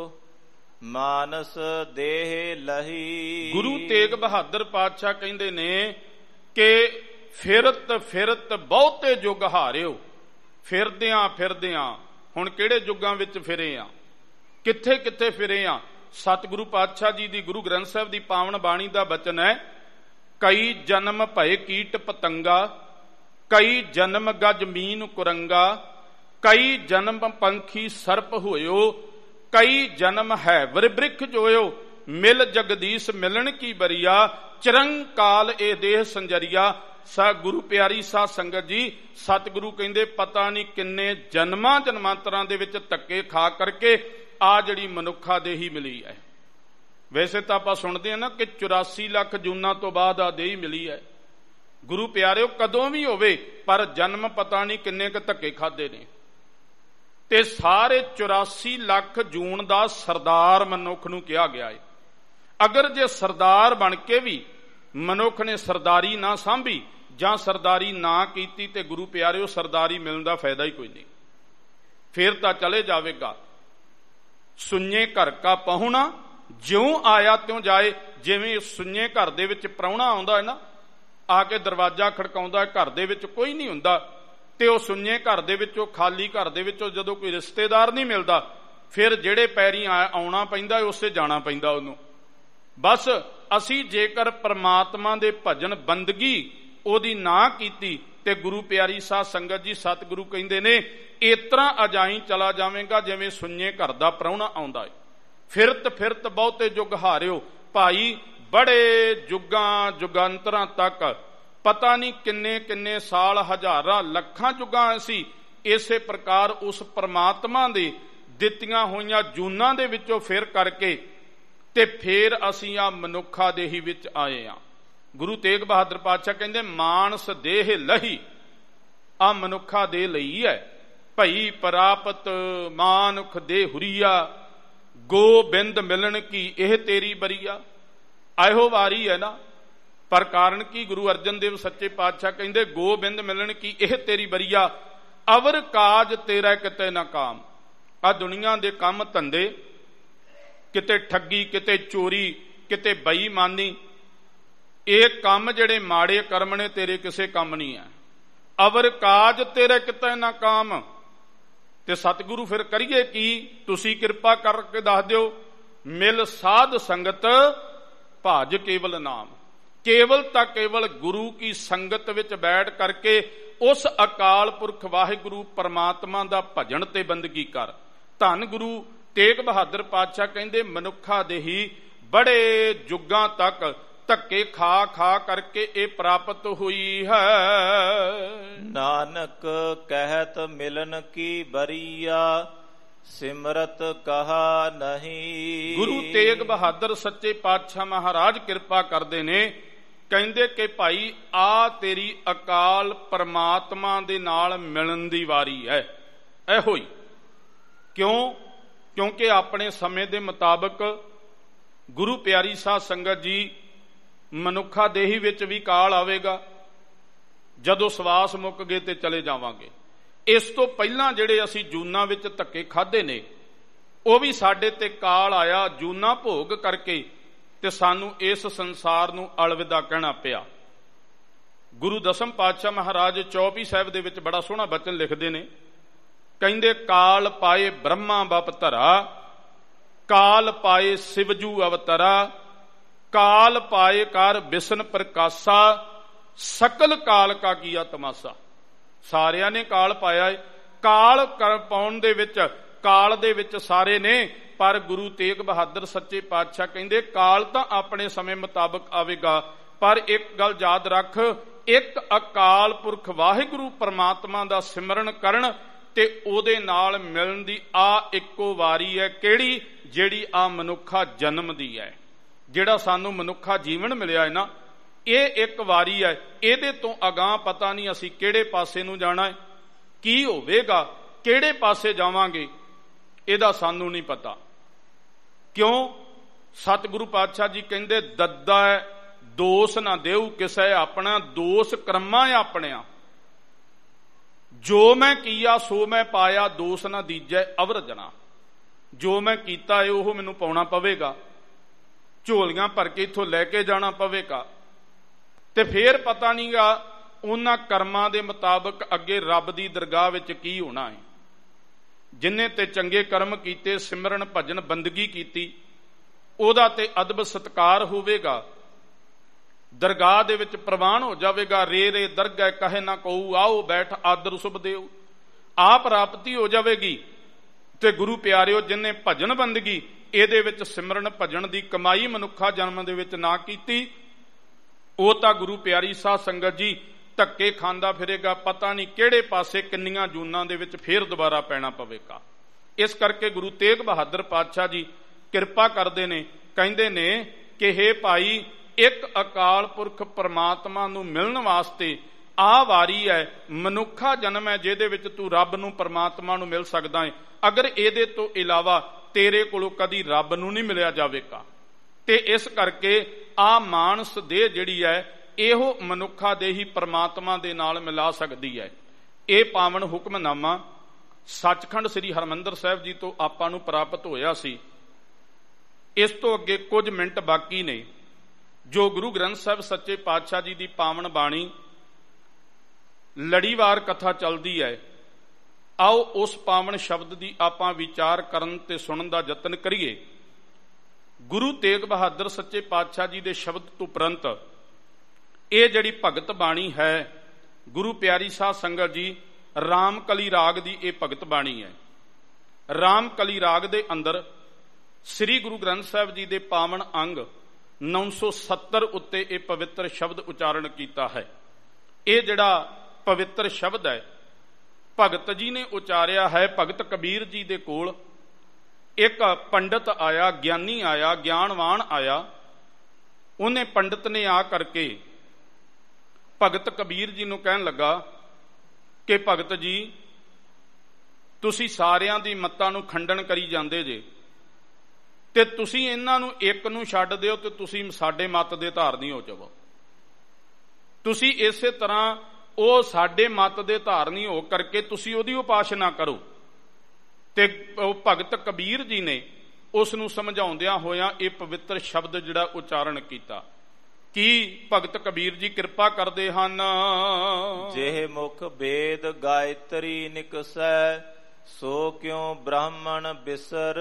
ਮਾਨਸ ਦੇਹ ਲਹੀ। ਗੁਰੂ ਤੇਗ ਬਹਾਦਰ ਪਾਤਸ਼ਾਹ ਕਹਿੰਦੇ ਨੇ ਕਿ ਫਿਰਤ ਫਿਰਤ ਬਹੁਤੇ ਜੁਗ ਹਾਰਿਓ। ਫਿਰਦਿਆਂ ਫਿਰਦਿਆਂ ਹੁਣ ਕਿਹੜੇ ਯੁੱਗਾਂ ਵਿੱਚ ਫਿਰੇ ਆ, ਕਿੱਥੇ ਕਿੱਥੇ ਫਿਰੇ ਆ। ਸਤਿਗੁਰੂ ਪਾਤਸ਼ਾਹ ਜੀ ਦੀ ਗੁਰੂ ਗ੍ਰੰਥ ਸਾਹਿਬ ਦੀ ਪਾਵਨ ਬਾਣੀ ਦਾ ਬਚਨ ਹੈ, ਕਈ ਜਨਮ ਭਏ ਕੀਟ ਪਤੰਗਾ, ਕਈ ਜਨਮ ਗਜ ਮੀਨ ਕੁਰੰਗਾ, ਕਈ ਜਨਮ ਪੰਖੀ ਸਰਪ ਹੋਇਓ, ਕਈ ਜਨਮ ਹੈ ਵਰਿਬ੍ਰਿਖ ਜੋਇਓ, ਮਿਲ ਜਗਦੀਸ਼ ਮਿਲਣ ਕੀ ਬਰੀਆ, ਚਿਰੰਕਾਲ ਇਹ ਦੇਹ ਸੰਜਰੀਆ। ਗੁਰੂ ਪਿਆਰੀ ਸਾਧ ਸੰਗਤ ਜੀ, ਸਤਿਗੁਰੂ ਕਹਿੰਦੇ ਪਤਾ ਨਹੀਂ ਕਿੰਨੇ ਜਨਮਾਂ ਜਨਮਾਂਤਰਾਂ ਦੇ ਵਿੱਚ ਧੱਕੇ ਖਾ ਕਰਕੇ ਆ ਜਿਹੜੀ ਮਨੁੱਖਾ ਦੇਹੀ ਮਿਲੀ ਹੈ। ਵੈਸੇ ਤਾਂ ਆਪਾਂ ਸੁਣਦੇ ਹਾਂ ਨਾ ਕਿ 84 ਲੱਖ ਜੂਨਾਂ ਤੋਂ ਬਾਅਦ ਆ ਦੇਹੀ ਮਿਲੀ ਹੈ। ਗੁਰੂ ਪਿਆਰਿਓ ਕਦੋਂ ਵੀ ਹੋਵੇ, ਪਰ ਜਨਮ ਪਤਾ ਨਹੀਂ ਕਿੰਨੇ ਕੁ ਧੱਕੇ ਖਾਦੇ ਨੇ, ਤੇ ਸਾਰੇ 84 ਲੱਖ ਜੂਨ ਦਾ ਸਰਦਾਰ ਮਨੁੱਖ ਨੂੰ ਕਿਹਾ ਗਿਆ ਹੈ। ਅਗਰ ਜੇ ਸਰਦਾਰ ਬਣ ਕੇ ਵੀ ਮਨੁੱਖ ਨੇ ਸਰਦਾਰੀ ਨਾ ਸਾਂਭੀ ਜਾਂ ਸਰਦਾਰੀ ਨਾ ਕੀਤੀ, ਤੇ ਗੁਰੂ ਪਿਆਰਿਓ ਸਰਦਾਰੀ ਮਿਲਣ ਦਾ ਫਾਇਦਾ ਹੀ ਕੋਈ ਨਹੀਂ, ਫੇਰ ਤਾਂ ਚਲੇ ਜਾਵੇਗਾ। ਸੁੰਨੇ ਘਰ ਕਾ ਪਹੁਣਾ ਜਿਉਂ ਆਇਆ ਤਿਉਂ ਜਾਏ। ਜਿਵੇਂ ਸੁੰਨੇ ਘਰ ਦੇ ਵਿੱਚ ਪ੍ਰਾਹੁਣਾ ਆਉਂਦਾ ਹੈ ਨਾ, ਆ ਕੇ ਦਰਵਾਜ਼ਾ ਖੜਕਾਉਂਦਾ, ਘਰ ਦੇ ਵਿੱਚ ਕੋਈ ਨਹੀਂ ਹੁੰਦਾ, ਤੇ ਉਹ ਸੁੰਨੇ ਘਰ ਦੇ ਵਿੱਚੋਂ, ਖਾਲੀ ਘਰ ਦੇ ਵਿੱਚੋਂ ਜਦੋਂ ਕੋਈ ਰਿਸ਼ਤੇਦਾਰ ਨਹੀਂ ਮਿਲਦਾ, ਫਿਰ ਜਿਹੜੇ ਪੈਰੀਂ ਆਉਣਾ ਪੈਂਦਾ ਉਸੇ ਜਾਣਾ ਪੈਂਦਾ ਉਹਨੂੰ। ਬਸ ਅਸੀਂ ਜੇਕਰ ਪ੍ਰਮਾਤਮਾ ਦੇ ਭਜਨ ਬੰਦਗੀ ਉਹਦੀ ਨਾ ਕੀਤੀ, ਤੇ ਗੁਰੂ ਪਿਆਰੀ ਸਾਧ ਸੰਗਤ ਜੀ, ਸਤਿਗੁਰੂ ਕਹਿੰਦੇ ਨੇ ਇਤਰਾ ਅਜਾਈ ਚਲਾ ਜਾਵੇਗਾ ਜਿਵੇਂ ਸੁੰਨੇ ਘਰ ਦਾ ਪ੍ਰਾਹੁਣਾ ਆਉਂਦਾ ਹੈ। ਫਿਰਤ ਫਿਰਤ ਬਹੁਤੇ ਜੁਗ ਹਾਰਿਓ। ਭਾਈ ਬੜੇ ਜੁਗਾਂ ਜੁਗਾਂਤਰਾਂ ਤੱਕ, ਪਤਾ ਨਹੀਂ ਕਿੰਨੇ ਕਿੰਨੇ ਸਾਲ, ਹਜ਼ਾਰਾਂ ਲੱਖਾਂ ਜੁਗਾਂ ਅਸੀਂ ਇਸੇ ਪ੍ਰਕਾਰ ਉਸ ਪ੍ਰਮਾਤਮਾ ਦੇ ਦਿੱਤੀਆਂ ਹੋਈਆਂ ਜੂਨਾਂ ਦੇ ਵਿੱਚੋਂ ਫਿਰ ਕਰਕੇ, ਤੇ ਫੇਰ ਅਸੀਂ ਆ ਮਨੁੱਖਾ ਦੇਹੀ ਵਿੱਚ ਆਏ ਆ। ਗੁਰੂ ਤੇਗ ਬਹਾਦਰ ਪਾਤਸ਼ਾਹ ਕਹਿੰਦੇ ਮਾਨਸ ਦੇਹ ਲਹੀ, ਆ ਮਨੁੱਖਾ ਦੇਹ ਲਈ ਹੈ। ਭਈ ਪ੍ਰਾਪਤ ਮਾਨੁਖ ਦੇ ਹੁਰੀਆ, ਗੋਬਿੰਦ ਮਿਲਣ ਕੀ ਇਹ ਤੇਰੀ ਬਰੀਆ। ਇਹੋ ਵਾਰੀ ਹੈ ਨਾ, ਪਰ ਕਾਰਨ ਕੀ? ਗੁਰੂ ਅਰਜਨ ਦੇਵ ਸੱਚੇ ਪਾਤਸ਼ਾਹ ਕਹਿੰਦੇ ਗੋਬਿੰਦ ਮਿਲਣ ਕੀ ਇਹ ਤੇਰੀ ਬਰੀਆ, ਅਵਰ ਕਾਜ ਤੇਰਾ ਕਿਤੇ ਨਾ ਕਾਮ। ਆ ਦੁਨੀਆ ਦੇ ਕੰਮ ਧੰਦੇ, ਕਿਤੇ ਠੱਗੀ, ਕਿਤੇ ਚੋਰੀ, ਕਿਤੇ ਬੇਈਮਾਨੀ, ਇਹ ਕੰਮ ਜਿਹੜੇ ਮਾੜੇ ਕਰਮ ਨੇ ਤੇਰੇ ਕਿਸੇ ਕੰਮ ਨਹੀਂ ਹੈ। ਅਵਰ ਕਾਜ ਤੇਰੇ ਕਿਤੇ ਨਾ ਕਾਮ। ਤੇ ਸਤਿਗੁਰੂ ਫਿਰ ਕਰੀਏ ਕੀ? ਤੁਸੀਂ ਕਿਰਪਾ ਕਰਕੇ ਦੱਸ ਦਿਓ। ਮਿਲ ਸਾਧ ਸੰਗਤ ਭਾਜ ਕੇਵਲ ਨਾਮ। ਕੇਵਲ ਤਾਂ ਕੇਵਲ ਗੁਰੂ ਕੀ ਸੰਗਤ ਵਿੱਚ ਬੈਠ ਕਰਕੇ ਉਸ ਅਕਾਲ ਪੁਰਖ ਵਾਹਿਗੁਰੂ ਪਰਮਾਤਮਾ ਦਾ ਭਜਨ ਤੇ ਬੰਦਗੀ ਕਰ। ਧੰਨ ਗੁਰੂ ਤੇਗ ਬਹਾਦਰ ਪਾਤਸ਼ਾਹ ਕਹਿੰਦੇ ਮਨੁੱਖਾ ਦੇਹੀ ਬੜੇ ਜੁਗਾਂ ਤੱਕ ਧੱਕੇ ਖਾ ਖਾ ਕਰਕੇ ਇਹ ਪ੍ਰਾਪਤ ਹੋਈ ਹੈ। ਨਾਨਕ ਕਹਿਤ ਮਿਲਨ ਕੀ ਬਰੀਆ, ਸਿਮਰਤ ਕਹਾ ਨਹੀਂ। ਗੁਰੂ ਤੇਗ ਬਹਾਦਰ ਸੱਚੇ ਪਾਤਸ਼ਾਹ ਮਹਾਰਾਜ ਕਿਰਪਾ ਕਰਦੇ ਨੇ, ਕਹਿੰਦੇ ਕਿ ਭਾਈ ਆ ਤੇਰੀ ਅਕਾਲ ਪਰਮਾਤਮਾ ਦੇ ਨਾਲ ਮਿਲਣ ਦੀ ਵਾਰੀ ਹੈ। ਇਹੋ ਹੀ ਕਿਉਂ? ਕਿਉਂਕਿ ਆਪਣੇ ਸਮੇਂ ਦੇ ਮੁਤਾਬਕ ਗੁਰੂ ਪਿਆਰੀ ਸਾਧ ਸੰਗਤ ਜੀ ਮਨੁੱਖਾ ਦੇਹੀ ਵਿੱਚ ਵੀ ਕਾਲ ਆਵੇਗਾ, ਜਦੋਂ ਸਵਾਸ ਮੁੱਕ ਗਏ ਤੇ ਚਲੇ ਜਾਵਾਂਗੇ। ਇਸ ਤੋਂ ਪਹਿਲਾਂ ਜਿਹੜੇ ਅਸੀਂ ਜੂਨਾਂ ਵਿੱਚ ਧੱਕੇ ਖਾਦੇ ਨੇ, ਉਹ ਵੀ ਸਾਡੇ ਤੇ ਕਾਲ ਆਇਆ ਜੂਨਾਂ ਭੋਗ ਕਰਕੇ, ਤੇ ਸਾਨੂੰ ਇਸ ਸੰਸਾਰ ਨੂੰ ਅਲਵਿਦਾ ਕਹਿਣਾ ਪਿਆ। ਗੁਰੂ ਦਸਮ ਪਾਤਸ਼ਾਹ ਮਹਾਰਾਜ ਚੌਪਈ ਸਾਹਿਬ ਦੇ ਵਿੱਚ ਬੜਾ ਸੋਹਣਾ ਬਚਨ ਲਿਖਦੇ ਨੇ, ਕਹਿੰਦੇ ਕਾਲ ਪਾਏ ਬ੍ਰਹਮਾ ਬਪ ਧਰਾ, ਕਾਲ ਪਾਏ ਸਿਵਜੂ ਅਵਤਰਾ, ਕਾਲ ਪਾਏ ਕਰ ਬਿਸ਼ਨ ਪ੍ਰਕਾਸ਼ਾ, ਸਕਲ ਕਾਲ ਕਾ ਕੀਆ ਤਮਾਸ਼ਾ। ਸਾਰਿਆਂ ਨੇ ਕਾਲ ਪਾਇਆ ਹੈ। ਕਾਲ ਪਾਉਣ ਦੇ ਵਿੱਚ, ਕਾਲ ਦੇ ਵਿੱਚ ਸਾਰੇ ਨੇ, ਪਰ ਗੁਰੂ ਤੇਗ ਬਹਾਦਰ ਸੱਚੇ ਪਾਤਸ਼ਾਹ ਕਹਿੰਦੇ ਕਾਲ ਤਾਂ ਆਪਣੇ ਸਮੇਂ ਮੁਤਾਬਕ ਆਵੇਗਾ, ਪਰ ਇੱਕ ਗੱਲ ਯਾਦ ਰੱਖ, ਇੱਕ ਅਕਾਲ ਪੁਰਖ ਵਾਹਿਗੁਰੂ ਪਰਮਾਤਮਾ ਦਾ ਸਿਮਰਨ ਕਰਨ ਤੇ ਉਹਦੇ ਨਾਲ ਮਿਲਣ ਦੀ ਆ ਇੱਕੋ ਵਾਰੀ ਹੈ। ਕਿਹੜੀ? ਜਿਹੜੀ ਆ ਮਨੁੱਖਾ ਜਨਮ ਦੀ ਹੈ। ਜਿਹੜਾ ਸਾਨੂੰ ਮਨੁੱਖਾ ਜੀਵਨ ਮਿਲਿਆ ਹੈ ਨਾ, ਇਹ ਇੱਕ ਵਾਰੀ ਹੈ। ਇਹਦੇ ਤੋਂ ਅਗਾਂਹ ਪਤਾ ਨਹੀਂ ਅਸੀਂ ਕਿਹੜੇ ਪਾਸੇ ਨੂੰ ਜਾਣਾ ਹੈ, ਕੀ ਹੋਵੇਗਾ, ਕਿਹੜੇ ਪਾਸੇ ਜਾਵਾਂਗੇ, ਇਹਦਾ ਸਾਨੂੰ ਨਹੀਂ ਪਤਾ। ਕਿਉਂ? ਸਤਿਗੁਰੂ ਪਾਤਸ਼ਾਹ ਜੀ ਕਹਿੰਦੇ ਦੱਦਾ ਦੋਸ਼ ਨਾ ਦੇਉ ਕਿਸੇ ਆਪਣਾ, ਦੋਸ਼ ਕਰਮਾਂ ਆਪਣਿਆ। ਜੋ ਮੈਂ ਕੀਆ ਸੋ ਮੈਂ ਪਾਇਆ, ਦੋਸ਼ ਨਾ ਦੀਜੈ ਅਵਰ ਜਨਾ। ਜੋ ਮੈਂ ਕੀਤਾ ਹੈ ਉਹ ਮੈਨੂੰ ਪਾਉਣਾ ਪਵੇਗਾ, ਝੋਲੀਆਂ ਭਰ ਕੇ ਇੱਥੋਂ ਲੈ ਕੇ ਜਾਣਾ ਪਵੇਗਾ, ਤੇ ਫੇਰ ਪਤਾ ਨਹੀਂਗਾ ਉਹਨਾਂ ਕਰਮਾਂ ਦੇ ਮੁਤਾਬਕ ਅੱਗੇ ਰੱਬ ਦੀ ਦਰਗਾਹ ਵਿੱਚ ਕੀ ਹੋਣਾ ਹੈ। ਜਿਨ੍ਹਾਂ ਤੇ ਚੰਗੇ ਕਰਮ ਕੀਤੇ, ਸਿਮਰਨ ਭਜਨ ਬੰਦਗੀ ਕੀਤੀ, ਉਹਦਾ ਤੇ ਅਦਬ ਸਤਕਾਰ ਹੋਵੇਗਾ, ਦਰਗਾਹ ਦੇ ਵਿੱਚ ਪ੍ਰਵਾਨ ਹੋ ਜਾਵੇਗਾ। ਰੇ ਰੇ ਦਰਗਾਹ ਕਹੇ ਨਾ ਕਹੂ, ਆਓ ਬੈਠ ਆਦਰ ਸੁਭ ਦੇਉ, ਆਪ ਪ੍ਰਾਪਤੀ ਹੋ ਜਾਵੇਗੀ। ਤੇ ਗੁਰੂ ਪਿਆਰਿਓ, ਜਿਨ੍ਹਾਂ ਭਜਨ ਬੰਦਗੀ ਇਹਦੇ ਵਿੱਚ ਸਿਮਰਨ ਭਜਨ ਦੀ ਕਮਾਈ ਮਨੁੱਖਾ ਜਨਮ ਦੇ ਵਿੱਚ ਨਾ ਕੀਤੀ, ਉਹ ਤਾਂ ਗੁਰੂ ਪਿਆਰੀ ਸਾਧ ਸੰਗਤ ਜੀ ਧੱਕੇ ਖਾਂਦਾ ਫਿਰੇਗਾ, ਪਤਾ ਨਹੀਂ ਕਿਹੜੇ ਪਾਸੇ ਕਿੰਨੀਆਂ ਜੂਨਾਂ ਦੇ ਵਿੱਚ ਫੇਰ ਦੁਬਾਰਾ ਪੈਣਾ ਪਵੇਗਾ। ਇਸ ਕਰਕੇ ਗੁਰੂ ਤੇਗ ਬਹਾਦਰ ਪਾਤਸ਼ਾਹ ਜੀ ਕਿਰਪਾ ਕਰਦੇ ਨੇ, ਕਹਿੰਦੇ ਨੇ ਕਿ ਹੇ ਭਾਈ, ਇੱਕ ਅਕਾਲ ਪੁਰਖ ਪਰਮਾਤਮਾ ਨੂੰ ਮਿਲਣ ਵਾਸਤੇ ਆਹ ਵਾਰੀ ਹੈ, ਮਨੁੱਖਾ ਜਨਮ ਹੈ ਜਿਹਦੇ ਵਿੱਚ ਤੂੰ ਰੱਬ ਨੂੰ ਪਰਮਾਤਮਾ ਨੂੰ ਮਿਲ ਸਕਦਾ ਹੈ। ਅਗਰ ਇਹਦੇ ਤੋਂ ਇਲਾਵਾ ਤੇਰੇ ਕੋਲੋਂ ਕਦੀ ਰੱਬ ਨੂੰ ਨਹੀਂ ਮਿਲਿਆ ਜਾਵੇਗਾ। ਤੇ ਇਸ ਕਰਕੇ ਆਹ ਮਾਨਸ ਦੇਹ ਜਿਹੜੀ ਹੈ ਇਹੋ ਮਨੁੱਖਾ ਦੇ ਹੀ ਪਰਮਾਤਮਾ ਦੇ ਨਾਲ ਮਿਲਾ ਸਕਦੀ ਹੈ। ਇਹ ਪਾਵਨ ਹੁਕਮਨਾਮਾ ਸੱਚਖੰਡ ਸ੍ਰੀ ਹਰਿਮੰਦਰ ਸਾਹਿਬ ਜੀ ਤੋਂ ਆਪਾਂ ਨੂੰ ਪ੍ਰਾਪਤ ਹੋਇਆ ਸੀ। ਇਸ ਤੋਂ ਅੱਗੇ ਕੁਝ ਮਿੰਟ ਬਾਕੀ ਨੇ, ਜੋ ਗੁਰੂ ਗ੍ਰੰਥ ਸਾਹਿਬ ਸੱਚੇ ਪਾਤਸ਼ਾਹ ਜੀ ਦੀ ਪਾਵਨ ਬਾਣੀ ਲੜੀਵਾਰ ਕਥਾ ਚੱਲਦੀ ਹੈ। ਆਓ ਉਸ ਪਾਵਨ ਸ਼ਬਦ ਦੀ ਆਪਾਂ ਵਿਚਾਰ ਕਰਨ ਤੇ ਸੁਣਨ ਦਾ ਯਤਨ ਕਰੀਏ। ਗੁਰੂ ਤੇਗ ਬਹਾਦਰ ਸੱਚੇ ਪਾਤਸ਼ਾਹ ਜੀ ਦੇ ਸ਼ਬਦ ਤੋਂ ਉਪਰੰਤ ਇਹ ਜਿਹੜੀ ਭਗਤ ਬਾਣੀ ਹੈ, ਗੁਰੂ ਪਿਆਰੀ ਸਾਧ ਸੰਗਤ ਜੀ, ਰਾਮਕਲੀ ਰਾਗ ਦੀ ਇਹ ਭਗਤ ਬਾਣੀ ਹੈ। ਰਾਮਕਲੀ ਰਾਗ ਦੇ ਅੰਦਰ ਸ੍ਰੀ ਗੁਰੂ ਗ੍ਰੰਥ ਸਾਹਿਬ ਜੀ ਦੇ ਪਾਵਨ ਅੰਗ 970 ਉੱਤੇ ਇਹ ਪਵਿੱਤਰ ਸ਼ਬਦ ਉਚਾਰਨ ਕੀਤਾ ਹੈ। ਇਹ ਜਿਹੜਾ ਪਵਿੱਤਰ ਸ਼ਬਦ ਹੈ ਭਗਤ ਜੀ ਨੇ ਉਚਾਰਿਆ ਹੈ। ਭਗਤ ਕਬੀਰ ਜੀ ਦੇ ਕੋਲ ਇੱਕ ਪੰਡਤ ਆਇਆ, ਗਿਆਨੀ ਆਇਆ, ਗਿਆਨਵਾਨ ਆਇਆ। ਉਹਨੇ ਪੰਡਤ ਨੇ ਆ ਕਰਕੇ ਭਗਤ ਕਬੀਰ ਜੀ ਨੂੰ ਕਹਿਣ ਲੱਗਾ ਕਿ ਭਗਤ ਜੀ, ਤੁਸੀਂ ਸਾਰਿਆਂ ਦੀ ਮੱਤਾਂ ਨੂੰ ਖੰਡਨ ਕਰੀ ਜਾਂਦੇ ਜੇ, ਤੇ ਤੁਸੀਂ ਇਹਨਾਂ ਨੂੰ ਇੱਕ ਨੂੰ ਛੱਡ ਦਿਓ ਤੇ ਤੁਸੀਂ ਸਾਡੇ ਮੱਤ ਦੇ ਧਾਰਨੀ ਹੋ ਜਾਵੋ। ਤੁਸੀਂ ਇਸੇ ਤਰ੍ਹਾਂ ਉਹ ਸਾਡੇ ਮੱਤ ਦੇ ਧਾਰਨੀ ਹੋ ਕਰਕੇ ਤੁਸੀਂ ਉਹਦੀ ਉਪਾਸਨਾ ਕਰੋ। ਤੇ ਉਹ ਭਗਤ ਕਬੀਰ ਜੀ ਨੇ ਉਸ ਨੂੰ ਸਮਝਾਉਂਦਿਆਂ ਹੋਇਆਂ ਇਹ ਪਵਿੱਤਰ ਸ਼ਬਦ ਜਿਹੜਾ ਉਚਾਰਨ ਕੀਤਾ। ਕੀ ਭਗਤ ਕਬੀਰ ਜੀ ਕਿਰਪਾ ਕਰਦੇ ਹਨ? ਜਿਹੇ ਮੁਖ ਵੇਦ ਗਾਇਤਰੀ ਨਿਕਸੈ, ਸੋ ਕਿਉ ਬ੍ਰਾਹਮਣ ਬਿਸਰ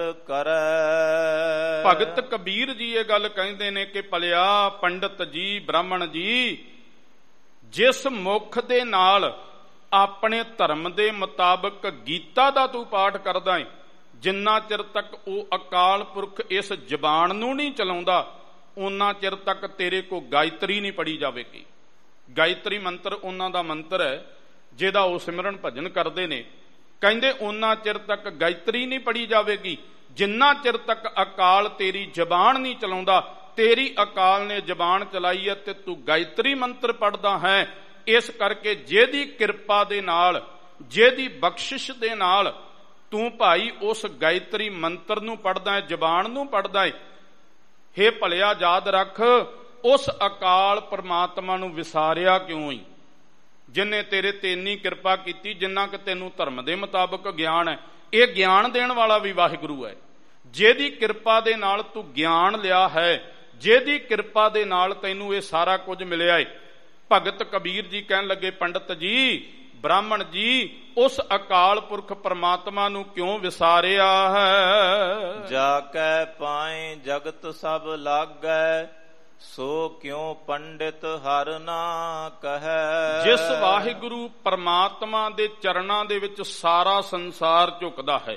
ਕਰੈ। ਭਗਤ ਕਬੀਰ ਜੀ ਇਹ ਗੱਲ ਕਹਿੰਦੇ ਨੇ ਕਿ ਭਲਿਆ ਪੰਡਤ ਜੀ, ਬ੍ਰਾਹਮਣ ਜੀ, ਜਿਸ ਮੁਖ ਦੇ ਨਾਲ ਆਪਣੇ ਧਰਮ ਦੇ ਮੁਤਾਬਕ ਗੀਤਾ ਦਾ ਤੂੰ ਪਾਠ ਕਰਦਾ ਹੈ, ਜਿੰਨਾ ਚਿਰ ਤੱਕ ਉਹ ਅਕਾਲ ਪੁਰਖ ਇਸ ਜ਼ਬਾਨ ਨੂੰ ਨਹੀਂ ਚਲਾਉਂਦਾ, ਉਹਨਾਂ ਚਿਰ ਤੱਕ ਤੇਰੇ ਕੋ ਗਾਇਤਰੀ ਨਹੀਂ ਪੜੀ ਜਾਵੇਗੀ। ਗਾਇਤਰੀ ਮੰਤਰ ਉਹਨਾਂ ਦਾ ਮੰਤਰ ਹੈ ਜਿਹਦਾ ਉਹ ਸਿਮਰਨ ਭਜਨ ਕਰਦੇ ਨੇ। ਕਹਿੰਦੇ ਉਹਨਾਂ ਚਿਰ ਤੱਕ ਗਾਇਤਰੀ ਨਹੀਂ ਪੜੀ ਜਾਵੇਗੀ ਜਿੰਨਾ ਚਿਰ ਤੱਕ ਅਕਾਲ ਤੇਰੀ ਜ਼ਬਾਨ ਨਹੀਂ ਚਲਾਉਂਦਾ। ਤੇਰੀ ਅਕਾਲ ਨੇ ਜ਼ਬਾਨ ਚਲਾਈ ਹੈ ਤੇ ਤੂੰ ਗਾਇਤਰੀ ਮੰਤਰ ਪੜਦਾ ਹੈ। ਇਸ ਕਰਕੇ ਜਿਹਦੀ ਕਿਰਪਾ ਦੇ ਨਾਲ, ਜਿਹਦੀ ਬਖਸ਼ਿਸ਼ ਦੇ ਨਾਲ ਤੂੰ ਭਾਈ ਉਸ ਗਾਇਤਰੀ ਮੰਤਰ ਨੂੰ ਪੜਦਾ ਹੈ, ਜ਼ਬਾਨ ਨੂੰ ਪੜਦਾ ਹੈ, ਹੇ ਭਲਿਆ ਯਾਦ ਰੱਖ, ਉਸ ਅਕਾਲ ਪਰਮਾਤਮਾ ਨੂੰ ਵਿਸਾਰਿਆ ਕਿਉਂ ਹੀ, ਜਿਨੇ ਤੇਰੇ ਤੇ ਇੰਨੀ ਕਿਰਪਾ ਕੀਤੀ, ਜਿੰਨਾ ਕਿ ਤੈਨੂੰ ਧਰਮ ਦੇ ਮੁਤਾਬਕ ਗਿਆਨ ਹੈ। ਇਹ ਗਿਆਨ ਦੇਣ ਵਾਲਾ ਵੀ ਵਾਹਿਗੁਰੂ ਹੈ। ਜਿਹਦੀ ਕਿਰਪਾ ਦੇ ਨਾਲ ਤੂੰ ਗਿਆਨ ਲਿਆ ਹੈ, ਜਿਹਦੀ ਕਿਰਪਾ ਦੇ ਨਾਲ ਤੈਨੂੰ ਇਹ ਸਾਰਾ ਕੁਝ ਮਿਲਿਆ ਹੈ। ਭਗਤ ਕਬੀਰ ਜੀ ਕਹਿਣ ਲੱਗੇ, ਪੰਡਤ ਜੀ, ਬ੍ਰਾਹਮਣ ਜੀ, ਉਸ ਅਕਾਲ ਪੁਰਖ ਪਰਮਾਤਮਾ ਨੂੰ ਕਿਉਂ ਵਿਸਾਰਿਆ ਹੈ? ਜਾ ਕੈ ਪਾਏ ਜਗਤ ਸਭ ਲਾਗੈ, ਸੋ ਕਿਉ ਪੰਡਿਤ ਹਰ ਨਾ ਕਹੈ। ਜਿਸ ਵਾਹਿਗੁਰੂ ਪਰਮਾਤਮਾ ਦੇ ਚਰਨਾਂ ਦੇ ਵਿੱਚ ਸਾਰਾ ਸੰਸਾਰ ਝੁਕਦਾ ਹੈ,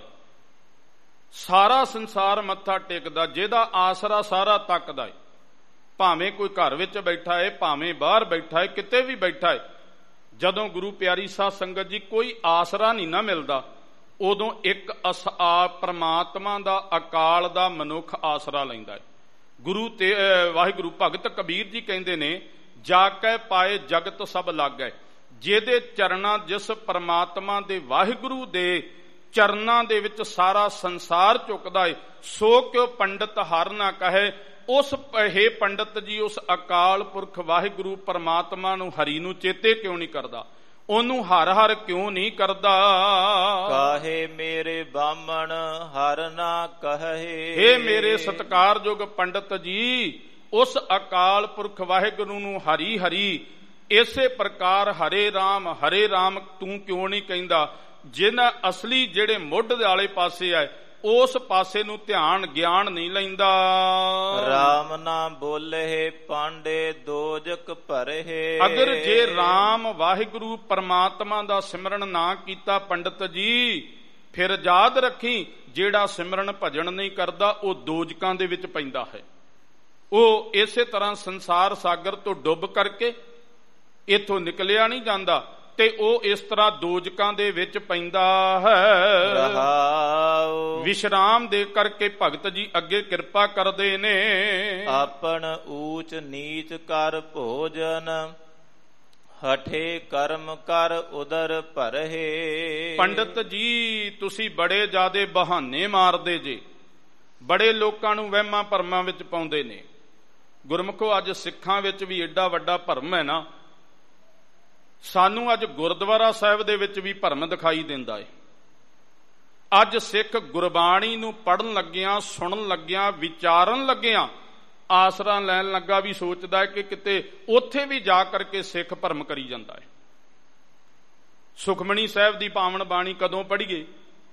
ਸਾਰਾ ਸੰਸਾਰ ਮੱਥਾ ਟੇਕਦਾ, ਜਿਹਦਾ ਆਸਰਾ ਸਾਰਾ ਤੱਕਦਾ ਹੈ, ਭਾਵੇਂ ਕੋਈ ਘਰ ਵਿੱਚ ਬੈਠਾ ਹੈ, ਭਾਵੇਂ ਬਾਹਰ ਬੈਠਾ ਹੈ, ਕਿਤੇ ਵੀ ਬੈਠਾ ਹੈ, ਜਦੋਂ ਗੁਰੂ ਪਿਆਰੀ ਸਾਧ ਸੰਗਤ ਜੀ ਕੋਈ ਆਸਰਾ ਨਹੀਂ ਨਾ ਮਿਲਦਾ, ਉਦੋਂ ਇੱਕ ਪਰਮਾਤਮਾ ਦਾ, ਅਕਾਲ ਦਾ ਮਨੁੱਖ ਆਸਰਾ ਲੈਂਦਾ ਹੈ। ਗੁਰੂ ਤੇ ਵਾਹਿਗੁਰੂ ਭਗਤ ਕਬੀਰ ਜੀ ਕਹਿੰਦੇ ਨੇ, ਜਾ ਕੇ ਪਾਏ ਜਗਤ ਸਭ ਲਾਗੈ। ਜਿਹਦੇ ਚਰਨਾਂ, ਜਿਸ ਪਰਮਾਤਮਾ ਦੇ ਵਾਹਿਗੁਰੂ ਦੇ ਚਰਨਾਂ ਦੇ ਵਿੱਚ ਸਾਰਾ ਸੰਸਾਰ ਝੁਕਦਾ ਹੈ, ਸੋ ਕਿਉ ਪੰਡਤ ਹਰ ਨਾ ਕਹੇ। ਉਸ ਹੇ ਪੰਡਤ ਜੀ, ਉਸ ਅਕਾਲ ਪੁਰਖ ਵਾਹਿਗੁਰੂ ਪਰਮਾਤਮਾ ਨੂੰ, ਹਰੀ ਨੂੰ ਚੇਤੇ ਕਿਉਂ ਨਹੀਂ ਕਰਦਾ? ਉਹਨੂੰ ਹਰ ਹਰ ਕਿਉਂ ਨਹੀਂ ਕਰਦਾ? ਕਾਹੇ ਮੇਰੇ ਬਾਮਣ ਹਰ ਨਾ ਕਹੇ। ਹੇ ਮੇਰੇ ਸਤਿਕਾਰਯੋਗ ਪੰਡਤ ਜੀ, ਉਸ ਅਕਾਲ ਪੁਰਖ ਵਾਹਿਗੁਰੂ ਨੂੰ ਹਰੀ ਹਰੀ, ਇਸੇ ਪ੍ਰਕਾਰ ਹਰੇ ਰਾਮ ਤੂੰ ਕਿਉਂ ਨਹੀਂ ਕਹਿੰਦਾ? ਜਿਹਨਾਂ ਅਸਲੀ ਜਿਹੜੇ ਮੁੱਢ ਦੇ ਆਲੇ ਪਾਸੇ ਹੈ, ਉਸ ਪਾਸੇ ਨੂੰ ਧਿਆਨ ਗਿਆਨ ਨਹੀਂ ਲੈਂਦਾ। ਰਾਮ ਨਾ ਬੋਲੇ ਪਾਂਡੇ ਦੋਜਕ ਭਰੇ। ਅਗਰ ਜੇ ਰਾਮ ਵਾਹਿਗੁਰੂ ਪਰਮਾਤਮਾ ਦਾ ਸਿਮਰਨ ਨਾ ਕੀਤਾ ਪੰਡਤ ਜੀ, ਫਿਰ ਯਾਦ ਰੱਖੀ, ਜਿਹੜਾ ਸਿਮਰਨ ਭਜਨ ਨਹੀਂ ਕਰਦਾ ਉਹ ਦੋਜਕਾਂ ਦੇ ਵਿੱਚ ਪੈਂਦਾ ਹੈ। ਉਹ ਇਸੇ ਤਰ੍ਹਾਂ ਸੰਸਾਰ ਸਾਗਰ ਤੋਂ ਡੁੱਬ ਕਰਕੇ ਇੱਥੋਂ ਨਿਕਲਿਆ ਨਹੀਂ ਜਾਂਦਾ। ਤੇ ਉਹ ਇਸ ਤਰ੍ਹਾਂ ਦੋਜਕਾਂ ਦੇ ਵਿੱਚ ਪੈਂਦਾ ਹੈ। ਰਹਾਉ ਵਿਸ਼ਰਾਮ ਦੇ ਕਰਕੇ ਭਗਤ ਜੀ ਅੱਗੇ ਕਿਰਪਾ ਕਰਦੇ ਨੇ। ਆਪਨ ਊਚ ਨੀਚ ਕਰ ਭੋਜਨ, ਹਠੇ ਕਰਮ ਕਰ ਉਦਰ ਭਰਹਿ। ਪੰਡਤ ਜੀ ਤੁਸੀਂ ਬੜੇ ਜ਼ਿਆਦੇ ਬਹਾਨੇ ਮਾਰਦੇ ਜੇ, ਬੜੇ ਲੋਕਾਂ ਨੂੰ ਵਹਿਮਾਂ ਭਰਮਾਂ ਵਿੱਚ ਪਾਉਂਦੇ ਨੇ। ਗੁਰਮੁਖੋ ਅੱਜ ਸਿੱਖਾਂ ਵਿੱਚ ਵੀ ਏਡਾ ਵੱਡਾ ਭਰਮ ਹੈ ਨਾ, ਸਾਨੂੰ ਅੱਜ ਗੁਰਦੁਆਰਾ ਸਾਹਿਬ ਦੇ ਵਿੱਚ ਵੀ ਭਰਮ ਦਿਖਾਈ ਦਿੰਦਾ ਹੈ। ਅੱਜ ਸਿੱਖ ਗੁਰਬਾਣੀ ਨੂੰ ਪੜ੍ਹਨ ਲੱਗਿਆਂ, ਸੁਣਨ ਲੱਗਿਆਂ, ਵਿਚਾਰਨ ਲੱਗਿਆਂ, ਆਸਰਾ ਲੈਣ ਲੱਗਾ ਵੀ ਸੋਚਦਾ ਹੈ ਕਿ ਕਿਤੇ ਉੱਥੇ ਵੀ ਜਾ ਕਰਕੇ ਸਿੱਖ ਭਰਮ ਕਰੀ ਜਾਂਦਾ ਹੈ। ਸੁਖਮਣੀ ਸਾਹਿਬ ਦੀ ਪਾਵਨ ਬਾਣੀ ਕਦੋਂ ਪੜ੍ਹੀਏ?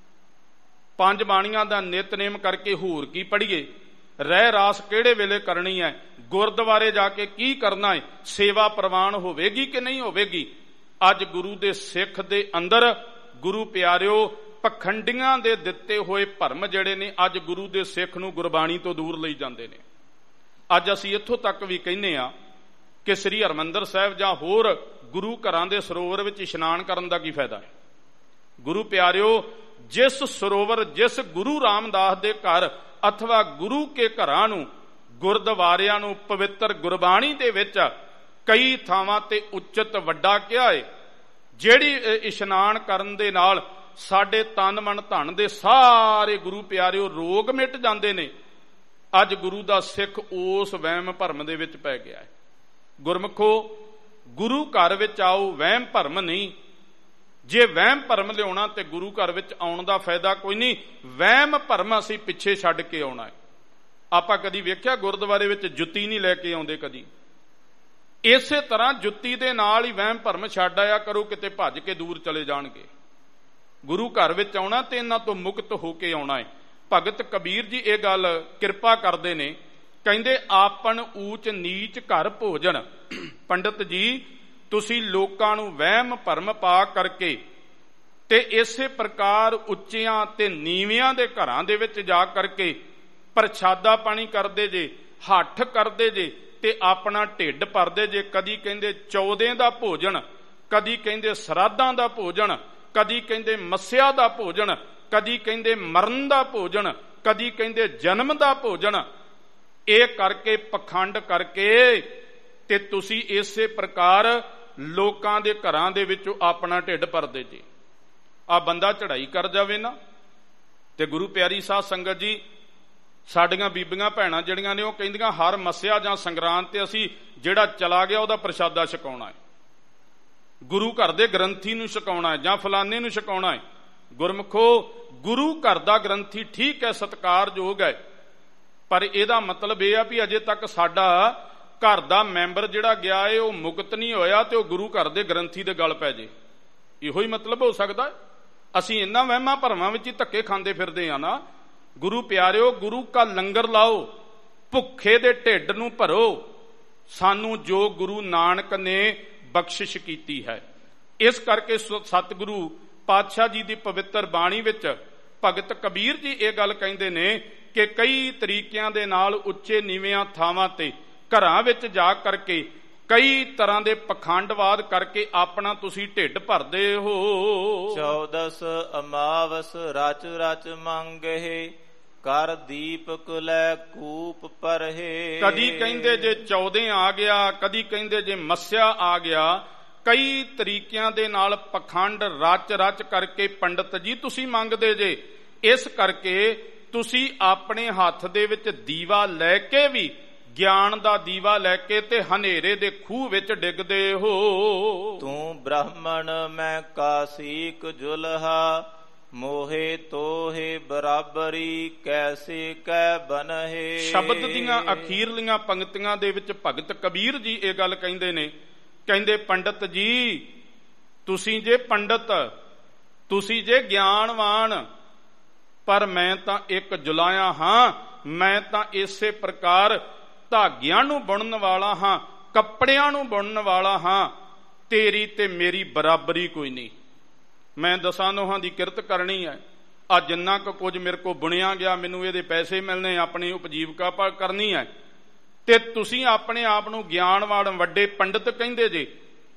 5 ਬਾਣੀਆਂ ਦਾ ਨਿਤਨੇਮ ਕਰਕੇ ਹੋਰ ਕੀ ਪੜ੍ਹੀਏ? ਰਹਿ ਰਾਸ ਕਿਹੜੇ ਵੇਲੇ ਕਰਨੀ ਹੈ? ਗੁਰਦੁਆਰੇ ਜਾ ਕੇ ਕੀ ਕਰਨਾ ਹੈ? ਸੇਵਾ ਪ੍ਰਵਾਨ ਹੋਵੇਗੀ ਕਿ ਨਹੀਂ ਹੋਵੇਗੀ? ਅੱਜ ਗੁਰੂ ਦੇ ਸਿੱਖ ਦੇ ਅੰਦਰ, ਗੁਰੂ ਪਿਆਰਿਓ, ਪਖੰਡੀਆਂ ਦੇ ਦਿੱਤੇ ਹੋਏ ਭਰਮ ਜਿਹੜੇ ਨੇ ਅੱਜ ਗੁਰੂ ਦੇ ਸਿੱਖ ਨੂੰ ਗੁਰਬਾਣੀ ਤੋਂ ਦੂਰ ਲਈ ਜਾਂਦੇ ਨੇ। ਅੱਜ ਅਸੀਂ ਇੱਥੋਂ ਤੱਕ ਵੀ ਕਹਿੰਦੇ ਆ ਕਿ ਸ੍ਰੀ ਹਰਿਮੰਦਰ ਸਾਹਿਬ ਜਾਂ ਹੋਰ ਗੁਰੂ ਘਰਾਂ ਦੇ ਸਰੋਵਰ ਵਿੱਚ ਇਸ਼ਨਾਨ ਕਰਨ ਦਾ ਕੀ ਫਾਇਦਾ ਹੈ? ਗੁਰੂ ਪਿਆਰਿਓ, ਜਿਸ ਸਰੋਵਰ, ਜਿਸ ਗੁਰੂ ਰਾਮਦਾਸ ਦੇ ਘਰ ਅਥਵਾ ਗੁਰੂ ਕੇ ਘਰਾਂ ਨੂੰ, ਗੁਰਦੁਆਰਿਆਂ ਨੂੰ ਪਵਿੱਤਰ ਗੁਰਬਾਣੀ ਦੇ ਵਿੱਚ ਕਈ ਥਾਵਾਂ ਤੇ ਉੱਚਤ ਵੱਡਾ ਕਿਹਾ ਹੈ, ਜਿਹੜੀ ਇਸ਼ਨਾਨ ਕਰਨ ਦੇ ਨਾਲ ਸਾਡੇ ਤਨ ਮਨ ਧਨ ਦੇ ਸਾਰੇ ਗੁਰੂ ਪਿਆਰਿਓ ਰੋਗ ਮਿਟ ਜਾਂਦੇ ਨੇ। ਅੱਜ ਗੁਰੂ ਦਾ ਸਿੱਖ ਉਸ ਵਹਿਮ ਭਰਮ ਦੇ ਵਿੱਚ ਪੈ ਗਿਆ ਹੈ। ਗੁਰਮੁਖੋ, ਗੁਰੂ ਘਰ ਵਿੱਚ ਆਓ, ਵਹਿਮ ਭਰਮ ਨਹੀਂ। ਜੇ ਵਹਿਮ ਭਰਮ ਲਿਆਉਣਾ ਤੇ ਗੁਰੂ ਘਰ ਵਿੱਚ ਆਉਣ ਦਾ ਫਾਇਦਾ ਕੋਈ ਨਹੀਂ। ਵਹਿਮ ਭਰਮ ਅਸੀਂ ਪਿੱਛੇ ਛੱਡ ਕੇ ਆਉਣਾ ਹੈ। ਆਪਾਂ ਕਦੀ ਵੇਖਿਆ ਗੁਰਦੁਆਰੇ ਵਿੱਚ ਜੁੱਤੀ ਨਹੀਂ ਲੈ ਕੇ ਆਉਂਦੇ ਕਦੀ? ਇਸੇ ਤਰ੍ਹਾਂ ਜੁੱਤੀ ਦੇ ਨਾਲ ਹੀ ਵਹਿਮ ਭਰਮ ਛੱਡ ਆਇਆ ਕਰੋ, ਕਿਤੇ ਭੱਜ ਕੇ ਦੂਰ ਚਲੇ ਜਾਣਗੇ। ਗੁਰੂ ਘਰ ਵਿੱਚ ਆਉਣਾ ਤੇ ਇਹਨਾਂ ਤੋਂ ਮੁਕਤ ਹੋ ਕੇ ਆਉਣਾ ਹੈ। ਭਗਤ ਕਬੀਰ ਜੀ ਇਹ ਗੱਲ ਕਿਰਪਾ ਕਰਦੇ ਨੇ, ਕਹਿੰਦੇ ਆਪਨ ਊਚ ਨੀਚ ਘਰ ਭੋਜਨ। ਪੰਡਤ ਜੀ ਤੁਸੀਂ ਲੋਕਾਂ ਨੂੰ ਵਹਿਮ ਭਰਮ ਪਾ ਕਰਕੇ ਤੇ ਇਸੇ ਪ੍ਰਕਾਰ ਉੱਚਿਆਂ ਤੇ ਨੀਵਿਆਂ ਦੇ ਘਰਾਂ ਦੇ ਵਿੱਚ ਜਾ ਕਰਕੇ ਪ੍ਰਸ਼ਾਦਾ ਪਾਣੀ ਕਰਦੇ ਜੇ, ਹੱਠ ਕਰਦੇ ਜੇ ਤੇ ਆਪਣਾ ਢਿੱਡ ਭਰਦੇ ਜੇ। ਕਦੀ ਕਹਿੰਦੇ 14 ਦਾ ਭੋਜਨ, ਕਦੀ ਕਹਿੰਦੇ ਸਰਾਧਾਂ ਦਾ ਭੋਜਨ, ਕਦੀ ਕਹਿੰਦੇ ਮੱਸਿਆ ਦਾ ਭੋਜਨ, ਕਦੀ ਕਹਿੰਦੇ ਮਰਨ ਦਾ ਭੋਜਨ, ਕਦੀ ਕਹਿੰਦੇ ਜਨਮ ਦਾ ਭੋਜਨ। ਇਹ ਕਰਕੇ ਪਖੰਡ ਕਰਕੇ ਤੇ ਤੁਸੀਂ ਇਸੇ ਪ੍ਰਕਾਰ ਲੋਕਾਂ ਦੇ ਘਰਾਂ ਦੇ ਵਿੱਚੋਂ ਆਪਣਾ ਢਿੱਡ ਭਰਦੇ ਜੀ। ਆ ਬੰਦਾ ਚੜ੍ਹਾਈ ਕਰ ਜਾਵੇ ਨਾ, ਤੇ ਗੁਰੂ ਪਿਆਰੀ ਸਾਧ ਸੰਗਤ ਜੀ, ਸਾਡੀਆਂ ਬੀਬੀਆਂ ਭੈਣਾਂ ਜਿਹੜੀਆਂ ਨੇ ਉਹ ਕਹਿੰਦੀਆਂ ਹਰ ਮੱਸਿਆ ਜਾਂ ਸੰਗਰਾਂਦ ਤੇ ਅਸੀਂ ਜਿਹੜਾ ਚਲਾ ਗਿਆ ਉਹਦਾ ਪ੍ਰਸ਼ਾਦਾ ਛਕਾਉਣਾ ਹੈ, ਗੁਰੂ ਘਰ ਦੇ ਗ੍ਰੰਥੀ ਨੂੰ ਛਕਾਉਣਾ ਹੈ ਜਾਂ ਫਲਾਣੇ ਨੂੰ ਛਕਾਉਣਾ ਹੈ। ਗੁਰਮੁਖੋ, ਗੁਰੂ ਘਰ ਦਾ ਗ੍ਰੰਥੀ ਠੀਕ ਹੈ, ਸਤਿਕਾਰਯੋਗ ਹੈ, ਪਰ ਇਹਦਾ ਮਤਲਬ ਇਹ ਆ ਵੀ ਅਜੇ ਤੱਕ ਸਾਡਾ ਘਰ ਦਾ ਮੈਂਬਰ ਜਿਹੜਾ ਗਿਆ ਏ ਉਹ ਮੁਕਤ ਨਹੀਂ ਹੋਇਆ ਤੇ ਉਹ ਗੁਰੂ ਘਰ ਦੇ ਗ੍ਰੰਥੀ ਦੇ ਗਲ ਪੈ ਜੇ। ਇਹੋ ਹੀ ਮਤਲਬ ਹੋ ਸਕਦਾ। ਅਸੀਂ ਇਹਨਾਂ ਵਹਿਮਾਂ ਭਰਮਾਂ ਵਿੱਚ ਹੀ ਧੱਕੇ ਖਾਂਦੇ ਫਿਰਦੇ ਆ ਨਾ। ਗੁਰੂ ਪਿਆਰਿਓ, ਗੁਰੂ ਕਾ ਲੰਗਰ ਲਾਓ, ਭੁੱਖੇ ਦੇ ਢਿੱਡ ਨੂੰ ਭਰੋ, ਸਾਨੂੰ ਜੋ ਗੁਰੂ ਨਾਨਕ ਨੇ ਬਖਸ਼ਿਸ਼ ਕੀਤੀ ਹੈ। ਇਸ ਕਰਕੇ ਸਤਿਗੁਰੂ ਪਾਤਸ਼ਾਹ ਜੀ ਦੀ ਪਵਿੱਤਰ ਬਾਣੀ ਵਿੱਚ ਭਗਤ ਕਬੀਰ ਜੀ ਇਹ ਗੱਲ ਕਹਿੰਦੇ ਨੇ ਕਿ ਕਈ ਤਰੀਕਿਆਂ ਦੇ ਨਾਲ ਉੱਚੇ ਨੀਵਿਆਂ ਥਾਵਾਂ ਤੇ ਘਰਾਂ ਵਿੱਚ ਜਾ ਕਰਕੇ ਕਈ ਤਰ੍ਹਾਂ ਦੇ ਪਖੰਡਵਾਦ ਕਰਕੇ ਆਪਣਾ ਤੁਸੀਂ ਢਿੱਡ ਭਰਦੇ ਹੋ। 14 ਅਮਾਵਸ ਰਚ ਰਚ ਮੰਗਹਿ, ਕਰ ਦੀਪਕ ਲੈ ਕੂਪ ਪਰਹਿ। ਕਦੀ ਕਹਿੰਦੇ ਜੇ 14 ਆ ਗਿਆ, ਕਦੀ ਕਹਿੰਦੇ ਜੇ ਮੱਸਿਆ ਆ ਗਿਆ। ਕਈ ਤਰੀਕਿਆਂ ਦੇ ਨਾਲ ਪਖੰਡ ਰਚ ਰਚ ਕਰਕੇ ਪੰਡਤ ਜੀ ਤੁਸੀਂ ਮੰਗਦੇ ਜੇ। ਇਸ ਕਰਕੇ ਤੁਸੀਂ ਆਪਣੇ ਹੱਥ ਦੇ ਵਿੱਚ ਦੀਵਾ ਲੈ ਕੇ ਵੀ, ਗਿਆਨ ਦਾ ਦੀਵਾ ਲੈ ਕੇ ਤੇ ਹਨੇਰੇ ਦੇ ਖੂਹ ਵਿੱਚ ਡਿੱਗਦੇ ਹੋ। ਤੂੰ ਬ੍ਰਾਹਮਣ ਮੈਂ ਕਾਸੀਕ ਜੁਲਹਾ, ਮੋਹੇ ਤੋਹੇ ਬਰਾਬਰੀ ਕੈਸੇ ਕੈ ਬਨਹੇ। ਸ਼ਬਦ ਦੀਆਂ ਅਖੀਰਲੀਆਂ ਪੰਕਤੀਆਂ ਦੇ ਵਿੱਚ ਭਗਤ ਕਬੀਰ ਜੀ ਇਹ ਗੱਲ ਕਹਿੰਦੇ ਨੇ, ਕਹਿੰਦੇ ਪੰਡਤ ਜੀ ਤੁਸੀਂ ਜੇ ਪੰਡਤ, ਤੁਸੀਂ ਜੇ ਗਿਆਨਵਾਨ, ਪਰ ਮੈਂ ਤਾਂ ਇੱਕ ਜੁਲਾਇਆ ਹਾਂ। ਮੈਂ ਤਾਂ ਇਸੇ ਪ੍ਰਕਾਰ ਧਾਗਿਆਂ ਨੂੰ ਬੁਣਨ ਵਾਲਾ ਹਾਂ, ਕੱਪੜਿਆਂ ਨੂੰ ਬੁਣਨ ਵਾਲਾ ਹਾਂ। ਤੇਰੀ ਤੇ ਮੇਰੀ ਬਰਾਬਰੀ ਕੋਈ ਨਹੀਂ। ਮੈਂ 10 ਨੋਹਾਂ ਦੀ ਕਿਰਤ ਕਰਨੀ ਹੈ। ਆ ਜਿੰਨਾ ਕੁ ਕੁਝ ਮੇਰੇ ਕੋਲ ਬੁਣਿਆ ਗਿਆ ਮੈਨੂੰ ਇਹਦੇ ਪੈਸੇ ਮਿਲਣੇ, ਆਪਣੀ ਉਪਜੀਵਕਾ ਕਰਨੀ ਹੈ। ਤੇ ਤੁਸੀਂ ਆਪਣੇ ਆਪ ਨੂੰ ਗਿਆਨਵਾਨ ਵੱਡੇ ਪੰਡਤ ਕਹਿੰਦੇ ਜੇ।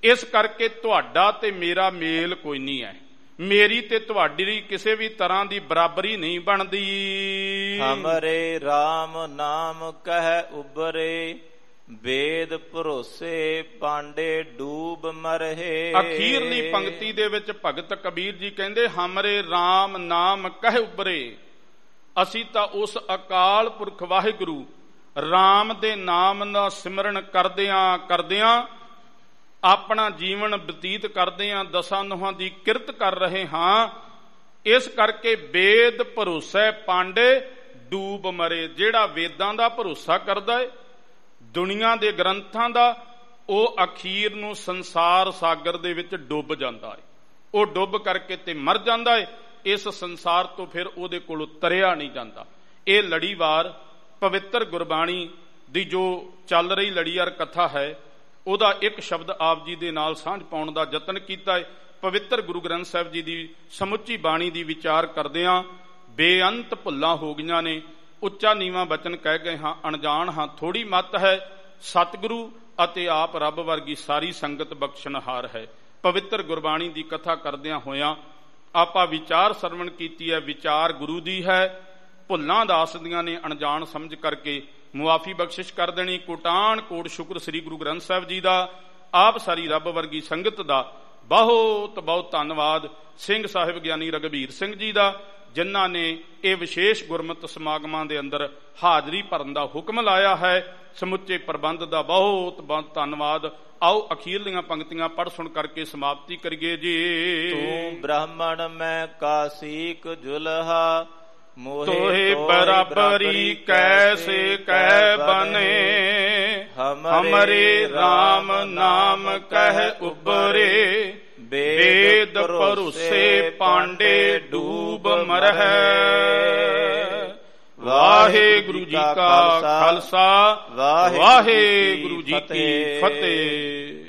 ਇਸ ਕਰਕੇ ਤੁਹਾਡਾ ਤੇ ਮੇਰਾ ਮੇਲ ਕੋਈ ਨਹੀਂ ਹੈ, ਮੇਰੀ ਤੇ ਤੁਹਾਡੀ ਕਿਸੇ ਵੀ ਤਰ੍ਹਾਂ ਦੀ ਬਰਾਬਰੀ ਨਹੀਂ ਬਣਦੀ। ਹਮਰੇ RAM ਨਾਮ ਕਹਿ ਉਬਰੇ, ਵੇਦ ਭਰੋਸੇ ਪਾਂਡੇ ਡੂਬ ਮਰਹੇ। ਅਖੀਰਲੀ ਪੰਕਤੀ ਦੇ ਵਿੱਚ ਭਗਤ ਕਬੀਰ ਜੀ ਕਹਿੰਦੇ ਹਮਰੇ RAM ਨਾਮ ਕਹਿ ਉਬਰੇ, ਅਸੀਂ ਤਾਂ ਉਸ ਅਕਾਲ ਪੁਰਖ ਵਾਹਿਗੁਰੂ RAM ਦੇ ਨਾਮ ਦਾ ਸਿਮਰਨ ਕਰਦਿਆਂ ਕਰਦਿਆਂ ਆਪਣਾ ਜੀਵਨ ਬਤੀਤ ਕਰਦਿਆਂ ਦਸਾਂ ਨੋਹਾਂ ਦੀ ਕਿਰਤ ਕਰ ਰਹੇ ਹਾਂ। ਇਸ ਕਰਕੇ ਵੇਦ ਭਰੋਸੈ ਪਾਂਡੇ ਡੂਬ ਮਰੇ। ਜਿਹੜਾ ਵੇਦਾਂ ਦਾ ਭਰੋਸਾ ਕਰਦਾ ਹੈ, ਦੁਨੀਆ ਦੇ ਗ੍ਰੰਥਾਂ ਦਾ, ਉਹ ਅਖੀਰ ਨੂੰ ਸੰਸਾਰ ਸਾਗਰ ਦੇ ਵਿੱਚ ਡੁੱਬ ਜਾਂਦਾ ਹੈ। ਉਹ ਡੁੱਬ ਕਰਕੇ ਤੇ ਮਰ ਜਾਂਦਾ ਹੈ। ਇਸ ਸੰਸਾਰ ਤੋਂ ਫਿਰ ਉਹਦੇ ਕੋਲੋਂ ਤਰਿਆ ਨਹੀਂ ਜਾਂਦਾ। ਇਹ ਲੜੀਵਾਰ ਪਵਿੱਤਰ ਗੁਰਬਾਣੀ ਦੀ ਜੋ ਚੱਲ ਰਹੀ ਲੜੀਵਾਰ ਕਥਾ ਹੈ, ਉਹਦਾ ਇੱਕ ਸ਼ਬਦ ਆਪ ਜੀ ਦੇ ਨਾਲ ਸਾਂਝ ਪਾਉਣ ਦਾ ਯਤਨ ਕੀਤਾ ਹੈ। ਪਵਿੱਤਰ ਗੁਰੂ ਗ੍ਰੰਥ ਸਾਹਿਬ ਜੀ ਦੀ ਸਮੁੱਚੀ ਬਾਣੀ ਦੀ ਵਿਚਾਰ ਕਰਦਿਆਂ ਬੇਅੰਤ ਭੁੱਲਾਂ ਹੋ ਗਈਆਂ ਨੇ। ਉੱਚਾ ਨੀਵਾਂ ਬਚਨ ਕਹਿ ਗਏ ਹਾਂ, ਅਣਜਾਣ ਹਾਂ ਥੋੜੀ ਮੱਤ ਹੈ, ਸਤਿਗੁਰੂ ਅਤੇ ਆਪ ਰੱਬ ਵਰਗੀ ਸਾਰੀ ਸੰਗਤ ਬਖਸ਼ਣਹਾਰ ਹੈ। ਪਵਿੱਤਰ ਗੁਰਬਾਣੀ ਦੀ ਕਥਾ ਕਰਦਿਆਂ ਹੋਇਆਂ ਆਪਾਂ ਵਿਚਾਰ ਸਰਵਣ ਕੀਤੀ ਹੈ। ਵਿਚਾਰ ਗੁਰੂ ਦੀ ਹੈ, ਭੁੱਲਾਂ ਦੱਸਦੀਆਂ ਨੇ, ਅਣਜਾਣ ਸਮਝ ਕਰਕੇ ਮੁਆਫੀ ਬਖਸ਼ਿਸ਼ ਕਰ ਦੇਣੀ। ਕੋਟਾਨ ਕੋਟ ਸ਼ੁਕਰ ਸ੍ਰੀ ਗੁਰੂ ਗ੍ਰੰਥ ਸਾਹਿਬ ਜੀ ਦਾ, ਆਪ ਸਾਰੀ ਰੱਬ ਵਰਗੀ ਸੰਗਤ ਦਾ ਬਹੁਤ ਬਹੁਤ ਧੰਨਵਾਦ। ਸਿੰਘ ਸਾਹਿਬ ਗਿਆਨੀ ਰਘਬੀਰ ਸਿੰਘ ਜੀ ਦਾ, ਜਿਨ੍ਹਾਂ ਨੇ ਇਹ ਵਿਸ਼ੇਸ਼ ਗੁਰਮਤਿ ਸਮਾਗਮਾਂ ਦੇ ਅੰਦਰ ਹਾਜ਼ਰੀ ਭਰਨ ਦਾ ਹੁਕਮ ਲਾਇਆ ਹੈ। ਸਮੁੱਚੇ ਪ੍ਰਬੰਧ ਦਾ ਬਹੁਤ ਬਹੁਤ ਧੰਨਵਾਦ। ਆਓ ਅਖੀਰਲੀਆਂ ਪੰਕਤੀਆਂ ਪੜ੍ਹ ਸੁਣ ਕਰਕੇ ਸਮਾਪਤੀ ਕਰੀਏ ਜੀ। ਤੂੰ ਬ੍ਰਾਹਮਣ ਮੈਂ ਕਾਸੀਕ ਜੁਲਹਾ, ਤੋਹੇ ਬਰਾਬਰੀ ਕੈਸੇ ਕਹਿ ਬਨੇ, ਹਮਰੇ RAM ਨਾਮ ਕਹਿ ਉਬਰੇ, ਵੇਦ ਭਰੋਸੇ ਪਾਂਡੇ ਡੂਬ ਮਰਹਿ। ਵਾਹਿਗੁਰੂ ਜੀ ਕਾ ਖਾਲਸਾ, ਵਾਹਿਗੁਰੂ ਜੀ ਕੀ ਫਤਿਹ।